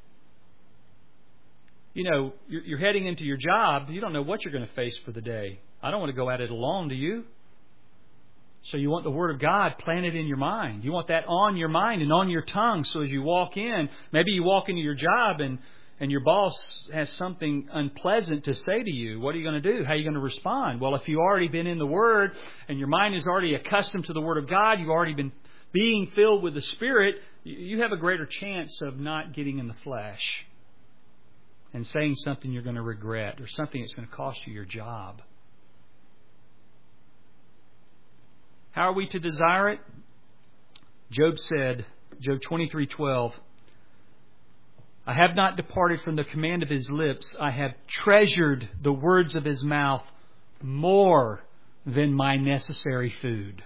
You know, you're heading into your job. You don't know what you're going to face for the day. I don't want to go at it alone, do you? So you want the Word of God planted in your mind. You want that on your mind and on your tongue. So as you walk in, maybe you walk into your job and your boss has something unpleasant to say to you. What are you going to do? How are you going to respond? Well, if you've already been in the Word and your mind is already accustomed to the Word of God, you've already been being filled with the Spirit, you have a greater chance of not getting in the flesh and saying something you're going to regret or something that's going to cost you your job. How are we to desire it? Job said, Job 23:12, I have not departed from the command of his lips. I have treasured the words of his mouth more than my necessary food.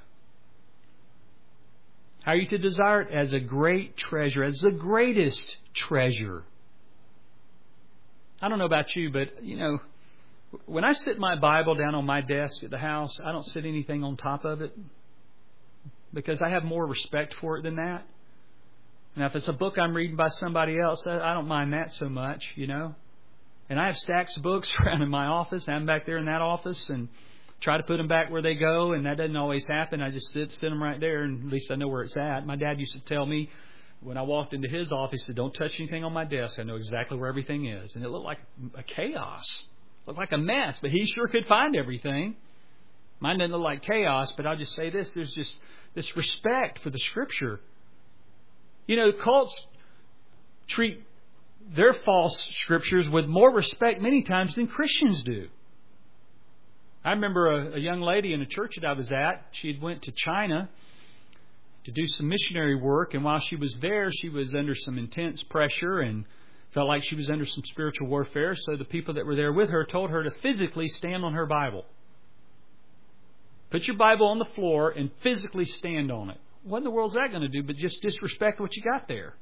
How are you to desire it? As a great treasure, as the greatest treasure. I don't know about you, but, you know, when I sit my Bible down on my desk at the house, I don't sit anything on top of it because I have more respect for it than that. Now, if it's a book I'm reading by somebody else, I don't mind that so much, you know. And I have stacks of books around in my office. I'm back there in that office and try to put them back where they go, and that doesn't always happen. I just sit them right there, and at least I know where it's at. My dad used to tell me when I walked into his office, he said, don't touch anything on my desk. I know exactly where everything is. And it looked like a chaos. Looked like a mess, but he sure could find everything. Mine doesn't look like chaos, but I'll just say this. There's just this respect for the Scripture. You know, cults treat their false Scriptures with more respect many times than Christians do. I remember a young lady in a church that I was at. She had went to China to do some missionary work, and while she was there, she was under some intense pressure and felt like she was under some spiritual warfare. So the people that were there with her told her to physically stand on her Bible. Put your Bible on the floor and physically stand on it. What in the world is that going to do but just disrespect what you got there?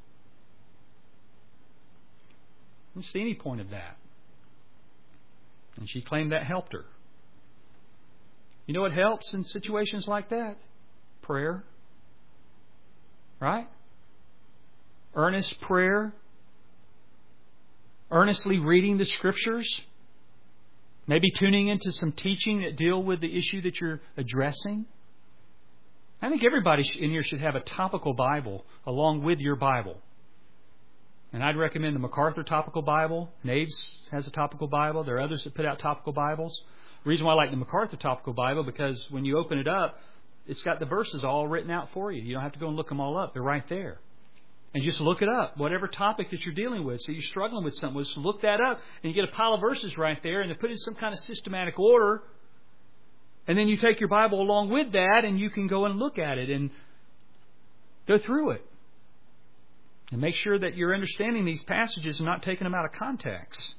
I don't see any point of that. And she claimed that helped her. You know what helps in situations like that? Prayer. Right? Earnest prayer. Earnestly reading the Scriptures. Maybe tuning into some teaching that deal with the issue that you're addressing. I think everybody in here should have a topical Bible along with your Bible. And I'd recommend the MacArthur Topical Bible. Naves has a topical Bible. There are others that put out topical Bibles. The reason why I like the MacArthur Topical Bible, because when you open it up, it's got the verses all written out for you. You don't have to go and look them all up. They're right there. And just look it up, whatever topic that you're dealing with. So you're struggling with something, just look that up, and you get a pile of verses right there, and they're put in some kind of systematic order. And then you take your Bible along with that, and you can go and look at it and go through it. And make sure that you're understanding these passages and not taking them out of context.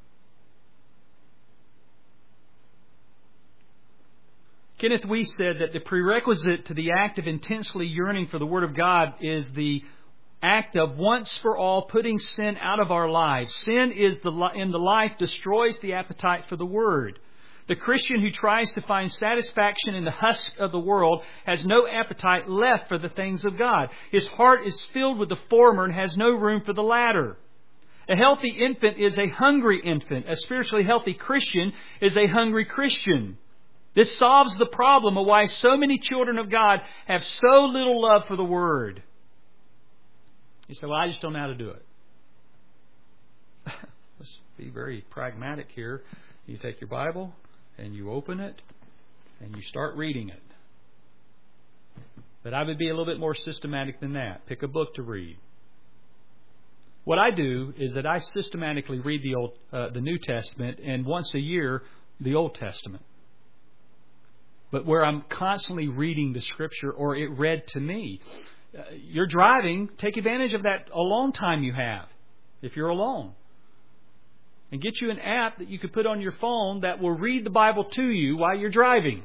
Kenneth Wuest said that the prerequisite to the act of intensely yearning for the Word of God is the act of once for all putting sin out of our lives. Sin in the life destroys the appetite for the Word. The Christian who tries to find satisfaction in the husk of the world has no appetite left for the things of God. His heart is filled with the former and has no room for the latter. A healthy infant is a hungry infant. A spiritually healthy Christian is a hungry Christian. This solves the problem of why so many children of God have so little love for the Word. You say, well, I just don't know how to do it. Let's be very pragmatic here. You take your Bible and you open it and you start reading it. But I would be a little bit more systematic than that. Pick a book to read. What I do is that I systematically read the New Testament and once a year the Old Testament. But where I'm constantly reading the Scripture or it read to me. You're driving, take advantage of that alone time you have if you're alone. And get you an app that you could put on your phone that will read the Bible to you while you're driving.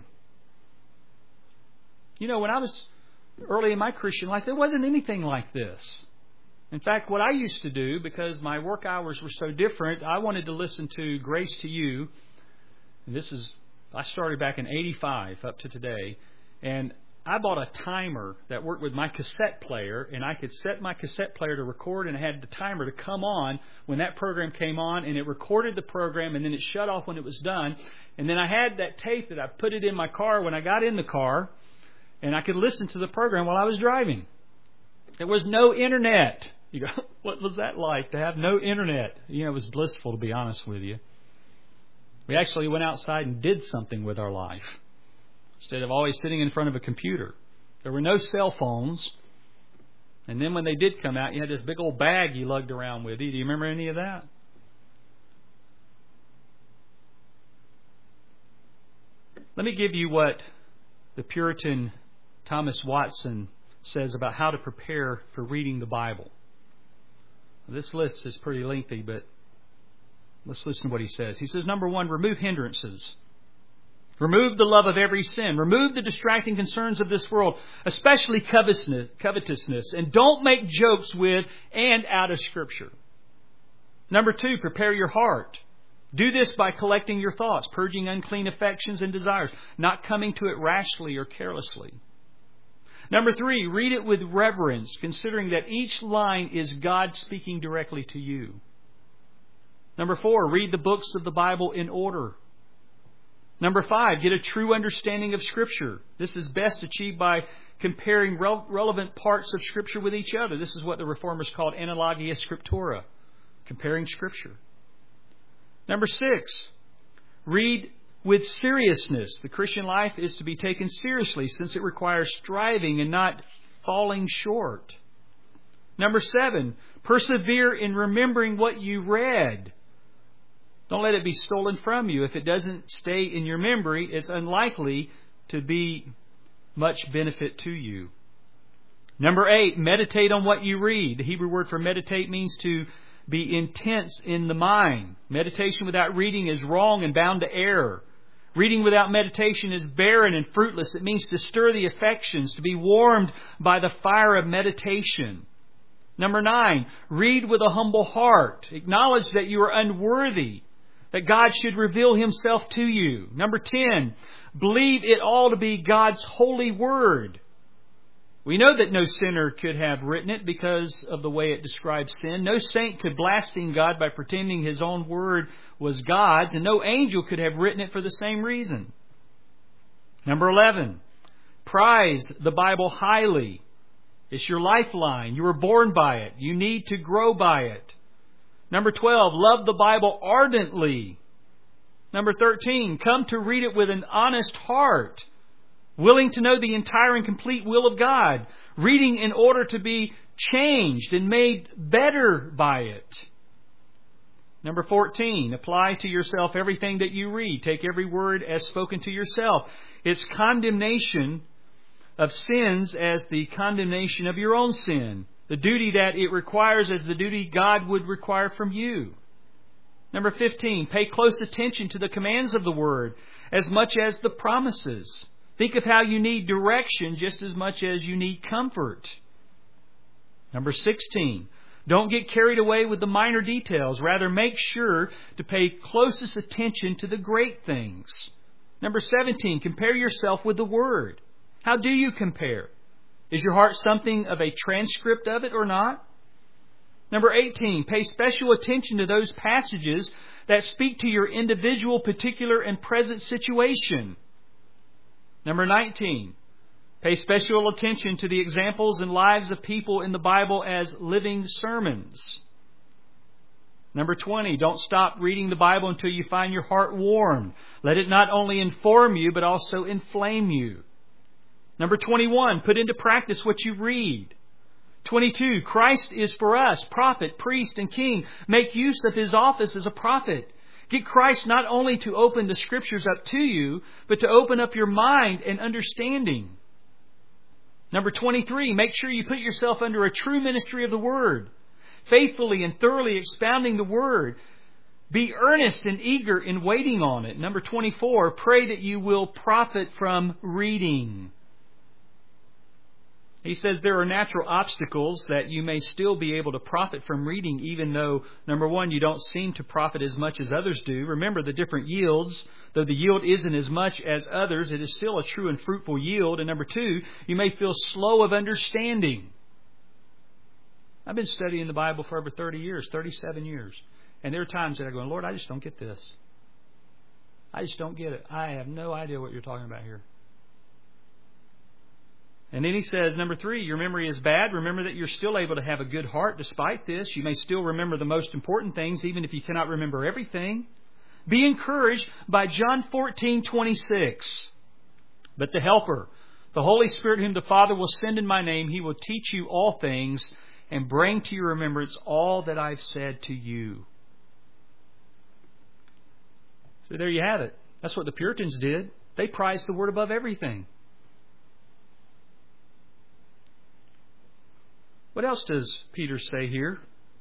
You know, when I was early in my Christian life, there wasn't anything like this. In fact, what I used to do, because my work hours were so different, I wanted to listen to Grace to You. And I started back in 85 up to today. And I bought a timer that worked with my cassette player, and I could set my cassette player to record, and I had the timer to come on when that program came on, and it recorded the program, and then it shut off when it was done. And then I had that tape that I put it in my car when I got in the car, and I could listen to the program while I was driving. There was no internet. You go, what was that like to have no internet? You know, it was blissful, to be honest with you. We actually went outside and did something with our life instead of always sitting in front of a computer. There were no cell phones. And then when they did come out, you had this big old bag you lugged around with you. Do you remember any of that? Let me give you what the Puritan Thomas Watson says about how to prepare for reading the Bible. This list is pretty lengthy, but let's listen to what he says. He says, number 1, remove hindrances. Remove the love of every sin. Remove the distracting concerns of this world, especially covetousness. And don't make jokes with and out of Scripture. Number 2, prepare your heart. Do this by collecting your thoughts, purging unclean affections and desires, not coming to it rashly or carelessly. Number 3, read it with reverence, considering that each line is God speaking directly to you. Number 4, read the books of the Bible in order. Number 5, get a true understanding of Scripture. This is best achieved by comparing relevant parts of Scripture with each other. This is what the Reformers called analogia scriptura, comparing Scripture. Number 6, read with seriousness. The Christian life is to be taken seriously since it requires striving and not falling short. Number 7, persevere in remembering what you read. Don't let it be stolen from you. If it doesn't stay in your memory, it's unlikely to be much benefit to you. Number 8, meditate on what you read. The Hebrew word for meditate means to be intense in the mind. Meditation without reading is wrong and bound to error. Reading without meditation is barren and fruitless. It means to stir the affections, to be warmed by the fire of meditation. Number 9, read with a humble heart. Acknowledge that you are unworthy, that God should reveal Himself to you. Number 10, believe it all to be God's holy word. We know that no sinner could have written it because of the way it describes sin. No saint could blaspheme God by pretending his own word was God's, and no angel could have written it for the same reason. Number 11, prize the Bible highly. It's your lifeline. You were born by it. You need to grow by it. Number 12, love the Bible ardently. Number 13, come to read it with an honest heart, willing to know the entire and complete will of God, reading in order to be changed and made better by it. Number 14, apply to yourself everything that you read. Take every word as spoken to yourself. It's condemnation of sins as the condemnation of your own sin. The duty that it requires as the duty God would require from you. Number 15, pay close attention to the commands of the Word as much as the promises. Think of how you need direction just as much as you need comfort. Number 16, don't get carried away with the minor details. Rather, make sure to pay closest attention to the great things. Number 17, compare yourself with the Word. How do you compare? Is your heart something of a transcript of it or not? Number 18, pay special attention to those passages that speak to your individual, particular, and present situation. Number 19, pay special attention to the examples and lives of people in the Bible as living sermons. Number 20, don't stop reading the Bible until you find your heart warmed. Let it not only inform you, but also inflame you. Number 21, put into practice what you read. 22, Christ is for us, prophet, priest, and king. Make use of His office as a prophet. Get Christ not only to open the Scriptures up to you, but to open up your mind and understanding. Number 23, make sure you put yourself under a true ministry of the Word, faithfully and thoroughly expounding the Word. Be earnest and eager in waiting on it. Number 24, pray that you will profit from reading. He says there are natural obstacles that you may still be able to profit from reading, even though, number one, you don't seem to profit as much as others do. Remember the different yields. Though the yield isn't as much as others, it is still a true and fruitful yield. And number two, you may feel slow of understanding. I've been studying the Bible for over 30 years, 37 years. And there are times that I go, Lord, I just don't get this. I just don't get it. I have no idea what you're talking about here. And then he says, number 3, your memory is bad. Remember that you're still able to have a good heart despite this. You may still remember the most important things, even if you cannot remember everything. Be encouraged by John 14:26. But the Helper, the Holy Spirit whom the Father will send in my name, He will teach you all things and bring to your remembrance all that I've said to you. So there you have it. That's what the Puritans did. They prized the Word above everything. What else does Peter say here?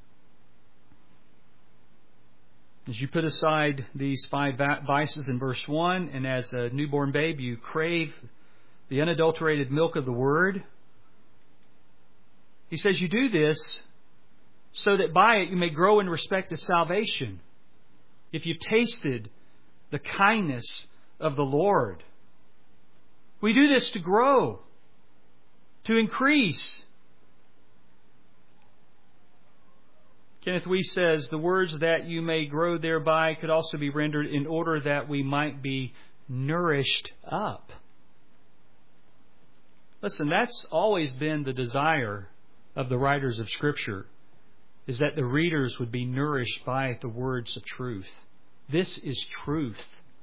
As you put aside these 5 vices in verse 1, and as a newborn babe you crave the unadulterated milk of the Word, he says you do this so that by it you may grow in respect to salvation. If you've tasted the kindness of the Lord. We do this to grow, to increase. Kenneth Wuest says, the words that you may grow thereby could also be rendered in order that we might be nourished up. Listen, that's always been the desire of the writers of Scripture, is that the readers would be nourished by the words of truth. This is truth.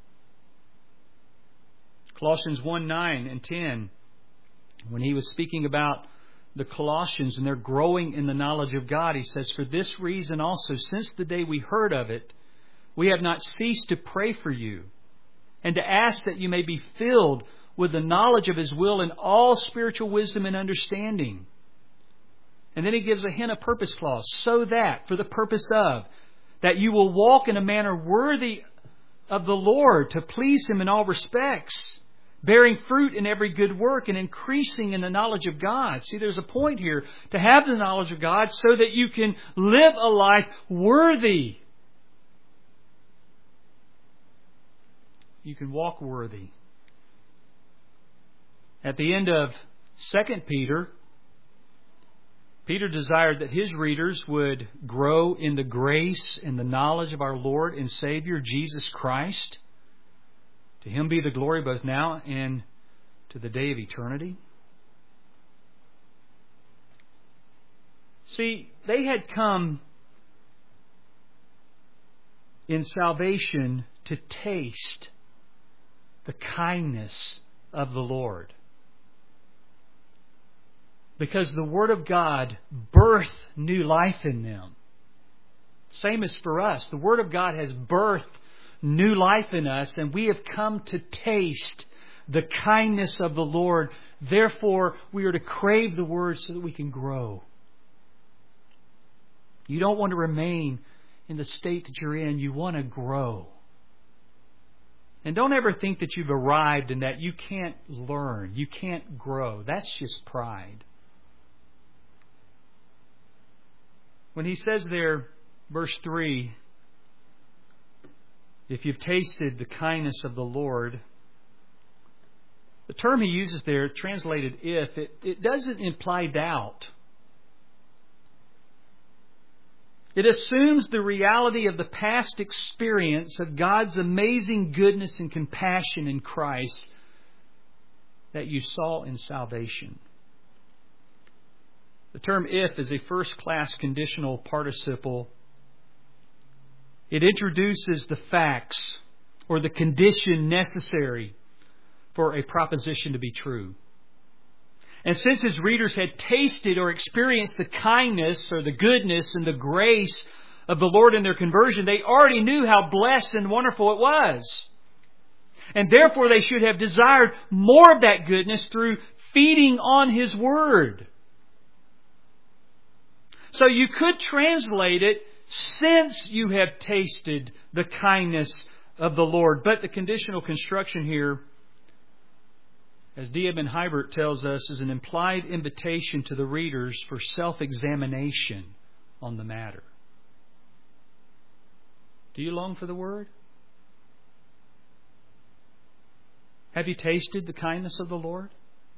Colossians 1:9 and 10, when he was speaking about the Colossians and they're growing in the knowledge of God, he says, for this reason also, since the day we heard of it, we have not ceased to pray for you and to ask that you may be filled with the knowledge of His will in all spiritual wisdom and understanding. And then he gives a hint of purpose clause, so that, for the purpose of, that you will walk in a manner worthy of the Lord to please Him in all respects, bearing fruit in every good work and increasing in the knowledge of God. See, there's a point here to have the knowledge of God so that you can live a life worthy. You can walk worthy. At the end of 2 Peter, Peter desired that his readers would grow in the grace and the knowledge of our Lord and Savior, Jesus Christ. To Him be the glory both now and to the day of eternity. See, they had come in salvation to taste the kindness of the Lord. Because the Word of God birthed new life in them. Same as for us. The Word of God has birthed new life in us, and we have come to taste the kindness of the Lord. Therefore, we are to crave the Word so that we can grow. You don't want to remain in the state that you're in. You want to grow. And don't ever think that you've arrived and that you can't learn, you can't grow. That's just pride. When he says there, verse 3, if you've tasted the kindness of the Lord, the term he uses there, translated if, it doesn't imply doubt. It assumes the reality of the past experience of God's amazing goodness and compassion in Christ that you saw in salvation. The term if is a first-class conditional participle. It introduces the facts or the condition necessary for a proposition to be true. And since his readers had tasted or experienced the kindness or the goodness and the grace of the Lord in their conversion, they already knew how blessed and wonderful it was. And therefore they should have desired more of that goodness through feeding on His Word. So you could translate it, since you have tasted the kindness of the Lord. But the conditional construction here, as D. Edmond Hiebert tells us, is an implied invitation to the readers for self-examination on the matter. Do you long for the Word? Have you tasted the kindness of the Lord?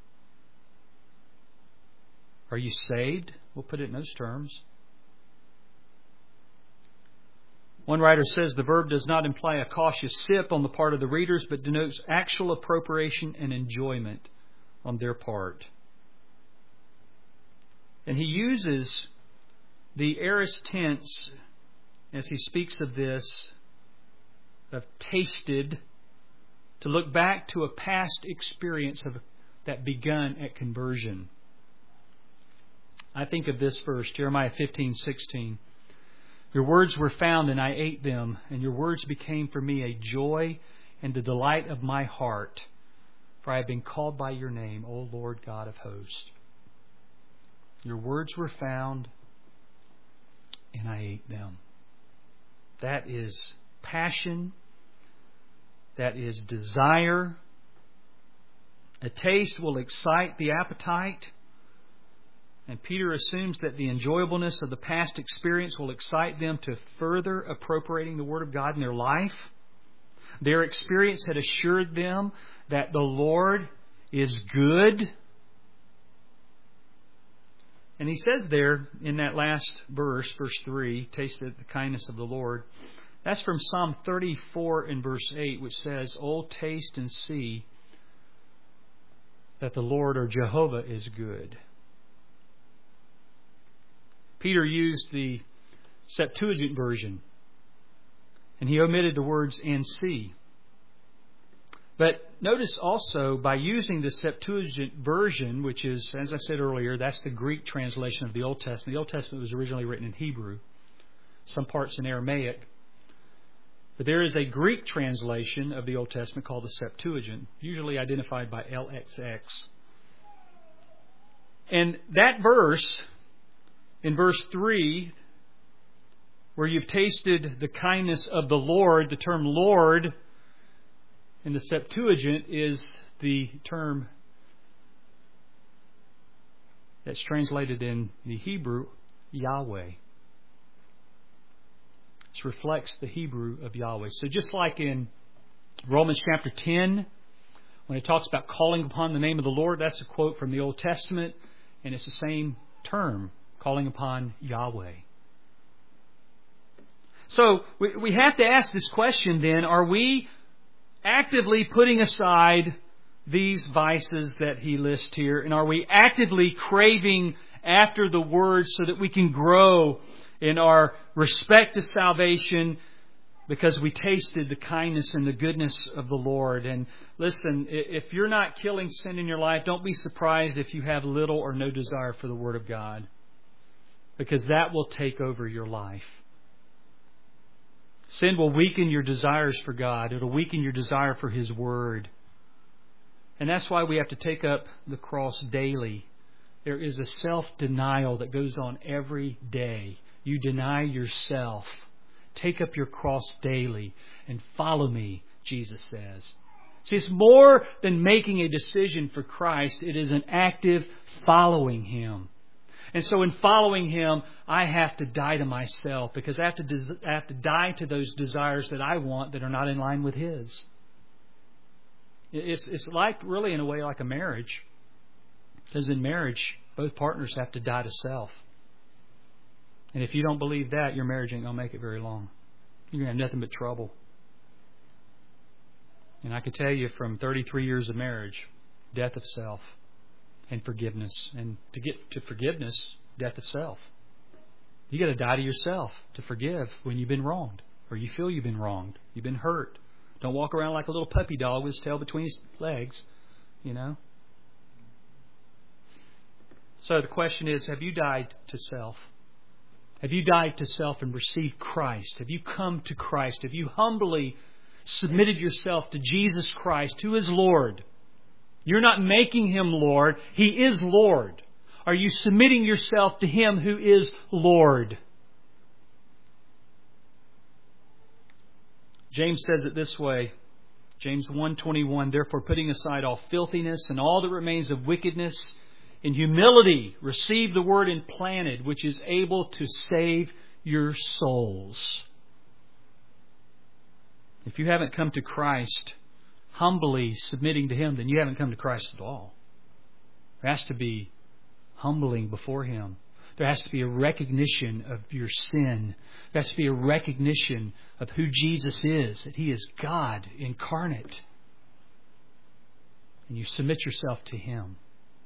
Are you saved? We'll put it in those terms. One writer says the verb does not imply a cautious sip on the part of the readers, but denotes actual appropriation and enjoyment on their part. And he uses the aorist tense as he speaks of this, of tasted, to look back to a past experience that begun at conversion. I think of this verse, Jeremiah 15:16. Your words were found and I ate them, and your words became for me a joy and the delight of my heart, for I have been called by your name, O Lord God of hosts. Your words were found and I ate them. That is passion. That is desire. A taste will excite the appetite. And Peter assumes that the enjoyableness of the past experience will excite them to further appropriating the Word of God in their life. Their experience had assured them that the Lord is good. And he says there in that last verse, verse 3, tasted the kindness of the Lord. That's from Psalm 34 and verse 8, which says, "Oh, taste and see that the Lord or Jehovah is good." Peter used the Septuagint version, and he omitted the words "and see." But notice also, by using the Septuagint version, which is, as I said earlier, that's the Greek translation of the Old Testament. The Old Testament was originally written in Hebrew, some parts in Aramaic. But there is a Greek translation of the Old Testament called the Septuagint, usually identified by LXX. And that verse, in verse 3, where you've tasted the kindness of the Lord, the term Lord in the Septuagint is the term that's translated in the Hebrew, Yahweh. This reflects the Hebrew of Yahweh. So just like in Romans chapter 10, when it talks about calling upon the name of the Lord, that's a quote from the Old Testament, and it's the same term, calling upon Yahweh. So we have to ask this question then, are we actively putting aside these vices that he lists here, and are we actively craving after the Word so that we can grow in our respect to salvation because we tasted the kindness and the goodness of the Lord. And listen, if you're not killing sin in your life, don't be surprised if you have little or no desire for the Word of God, because that will take over your life. Sin will weaken your desires for God. It'll weaken your desire for His Word. And that's why we have to take up the cross daily. There is a self-denial that goes on every day. You deny yourself. Take up your cross daily and follow me, Jesus says. See, it's more than making a decision for Christ. It is an active following Him. And so in following Him, I have to die to myself, because I have to die to those desires that I want that are not in line with His. It's like, really, in a way, like a marriage. Because in marriage, both partners have to die to self. And if you don't believe that, your marriage ain't going to make it very long. You're going to have nothing but trouble. And I can tell you from 33 years of marriage, death of self and forgiveness. And to get to forgiveness, death of self. You got to die to yourself to forgive when you've been wronged, or you feel you've been wronged, you've been hurt. Don't walk around like a little puppy dog with his tail between his legs, you know. So the question is, have you died to self? Have you died to self and received Christ? Have you come to Christ? Have you humbly submitted yourself to Jesus Christ, who is Lord? You're not making Him Lord. He is Lord. Are you submitting yourself to Him who is Lord? James says it this way. James 1:21, therefore putting aside all filthiness and all that remains of wickedness, in humility receive the word implanted, which is able to save your souls. If you haven't come to Christ, humbly submitting to Him, then you haven't come to Christ at all. There has to be humbling before Him. There has to be a recognition of your sin. There has to be a recognition of who Jesus is, that He is God incarnate. And you submit yourself to Him.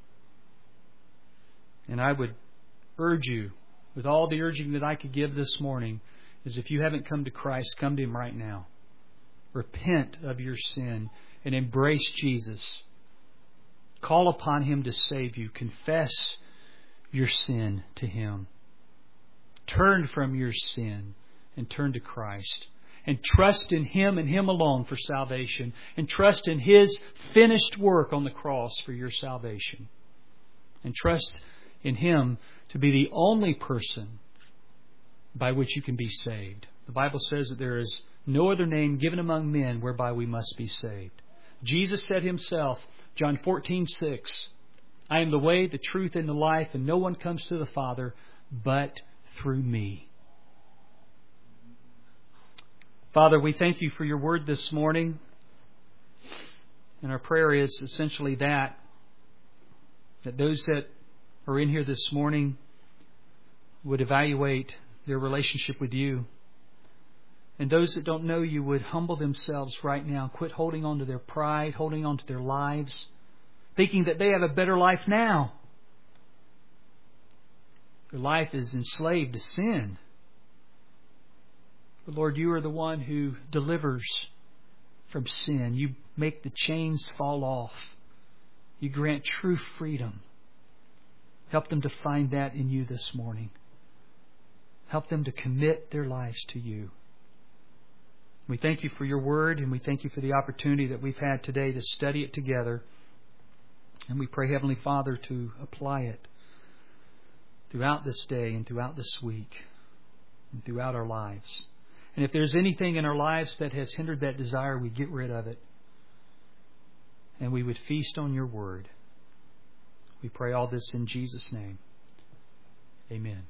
And I would urge you, with all the urging that I could give this morning, is if you haven't come to Christ, come to Him right now. Repent of your sin and embrace Jesus. Call upon Him to save you. Confess your sin to Him. Turn from your sin and turn to Christ. And trust in Him and Him alone for salvation. And trust in His finished work on the cross for your salvation. And trust in Him to be the only person by which you can be saved. The Bible says that there is no other name given among men whereby we must be saved. Jesus said Himself, John 14:6, I am the way, the truth, and the life, and no one comes to the Father but through me. Father, we thank You for Your word this morning. And our prayer is essentially that those that are in here this morning would evaluate their relationship with You. And those that don't know You would humble themselves right now, quit holding on to their pride, holding on to their lives, thinking that they have a better life now. Their life is enslaved to sin. But Lord, You are the one who delivers from sin. You make the chains fall off. You grant true freedom. Help them to find that in You this morning. Help them to commit their lives to You. We thank You for Your word, and we thank You for the opportunity that we've had today to study it together. And we pray, Heavenly Father, to apply it throughout this day and throughout this week and throughout our lives. And if there's anything in our lives that has hindered that desire, we get rid of it. And we would feast on Your word. We pray all this in Jesus' name. Amen.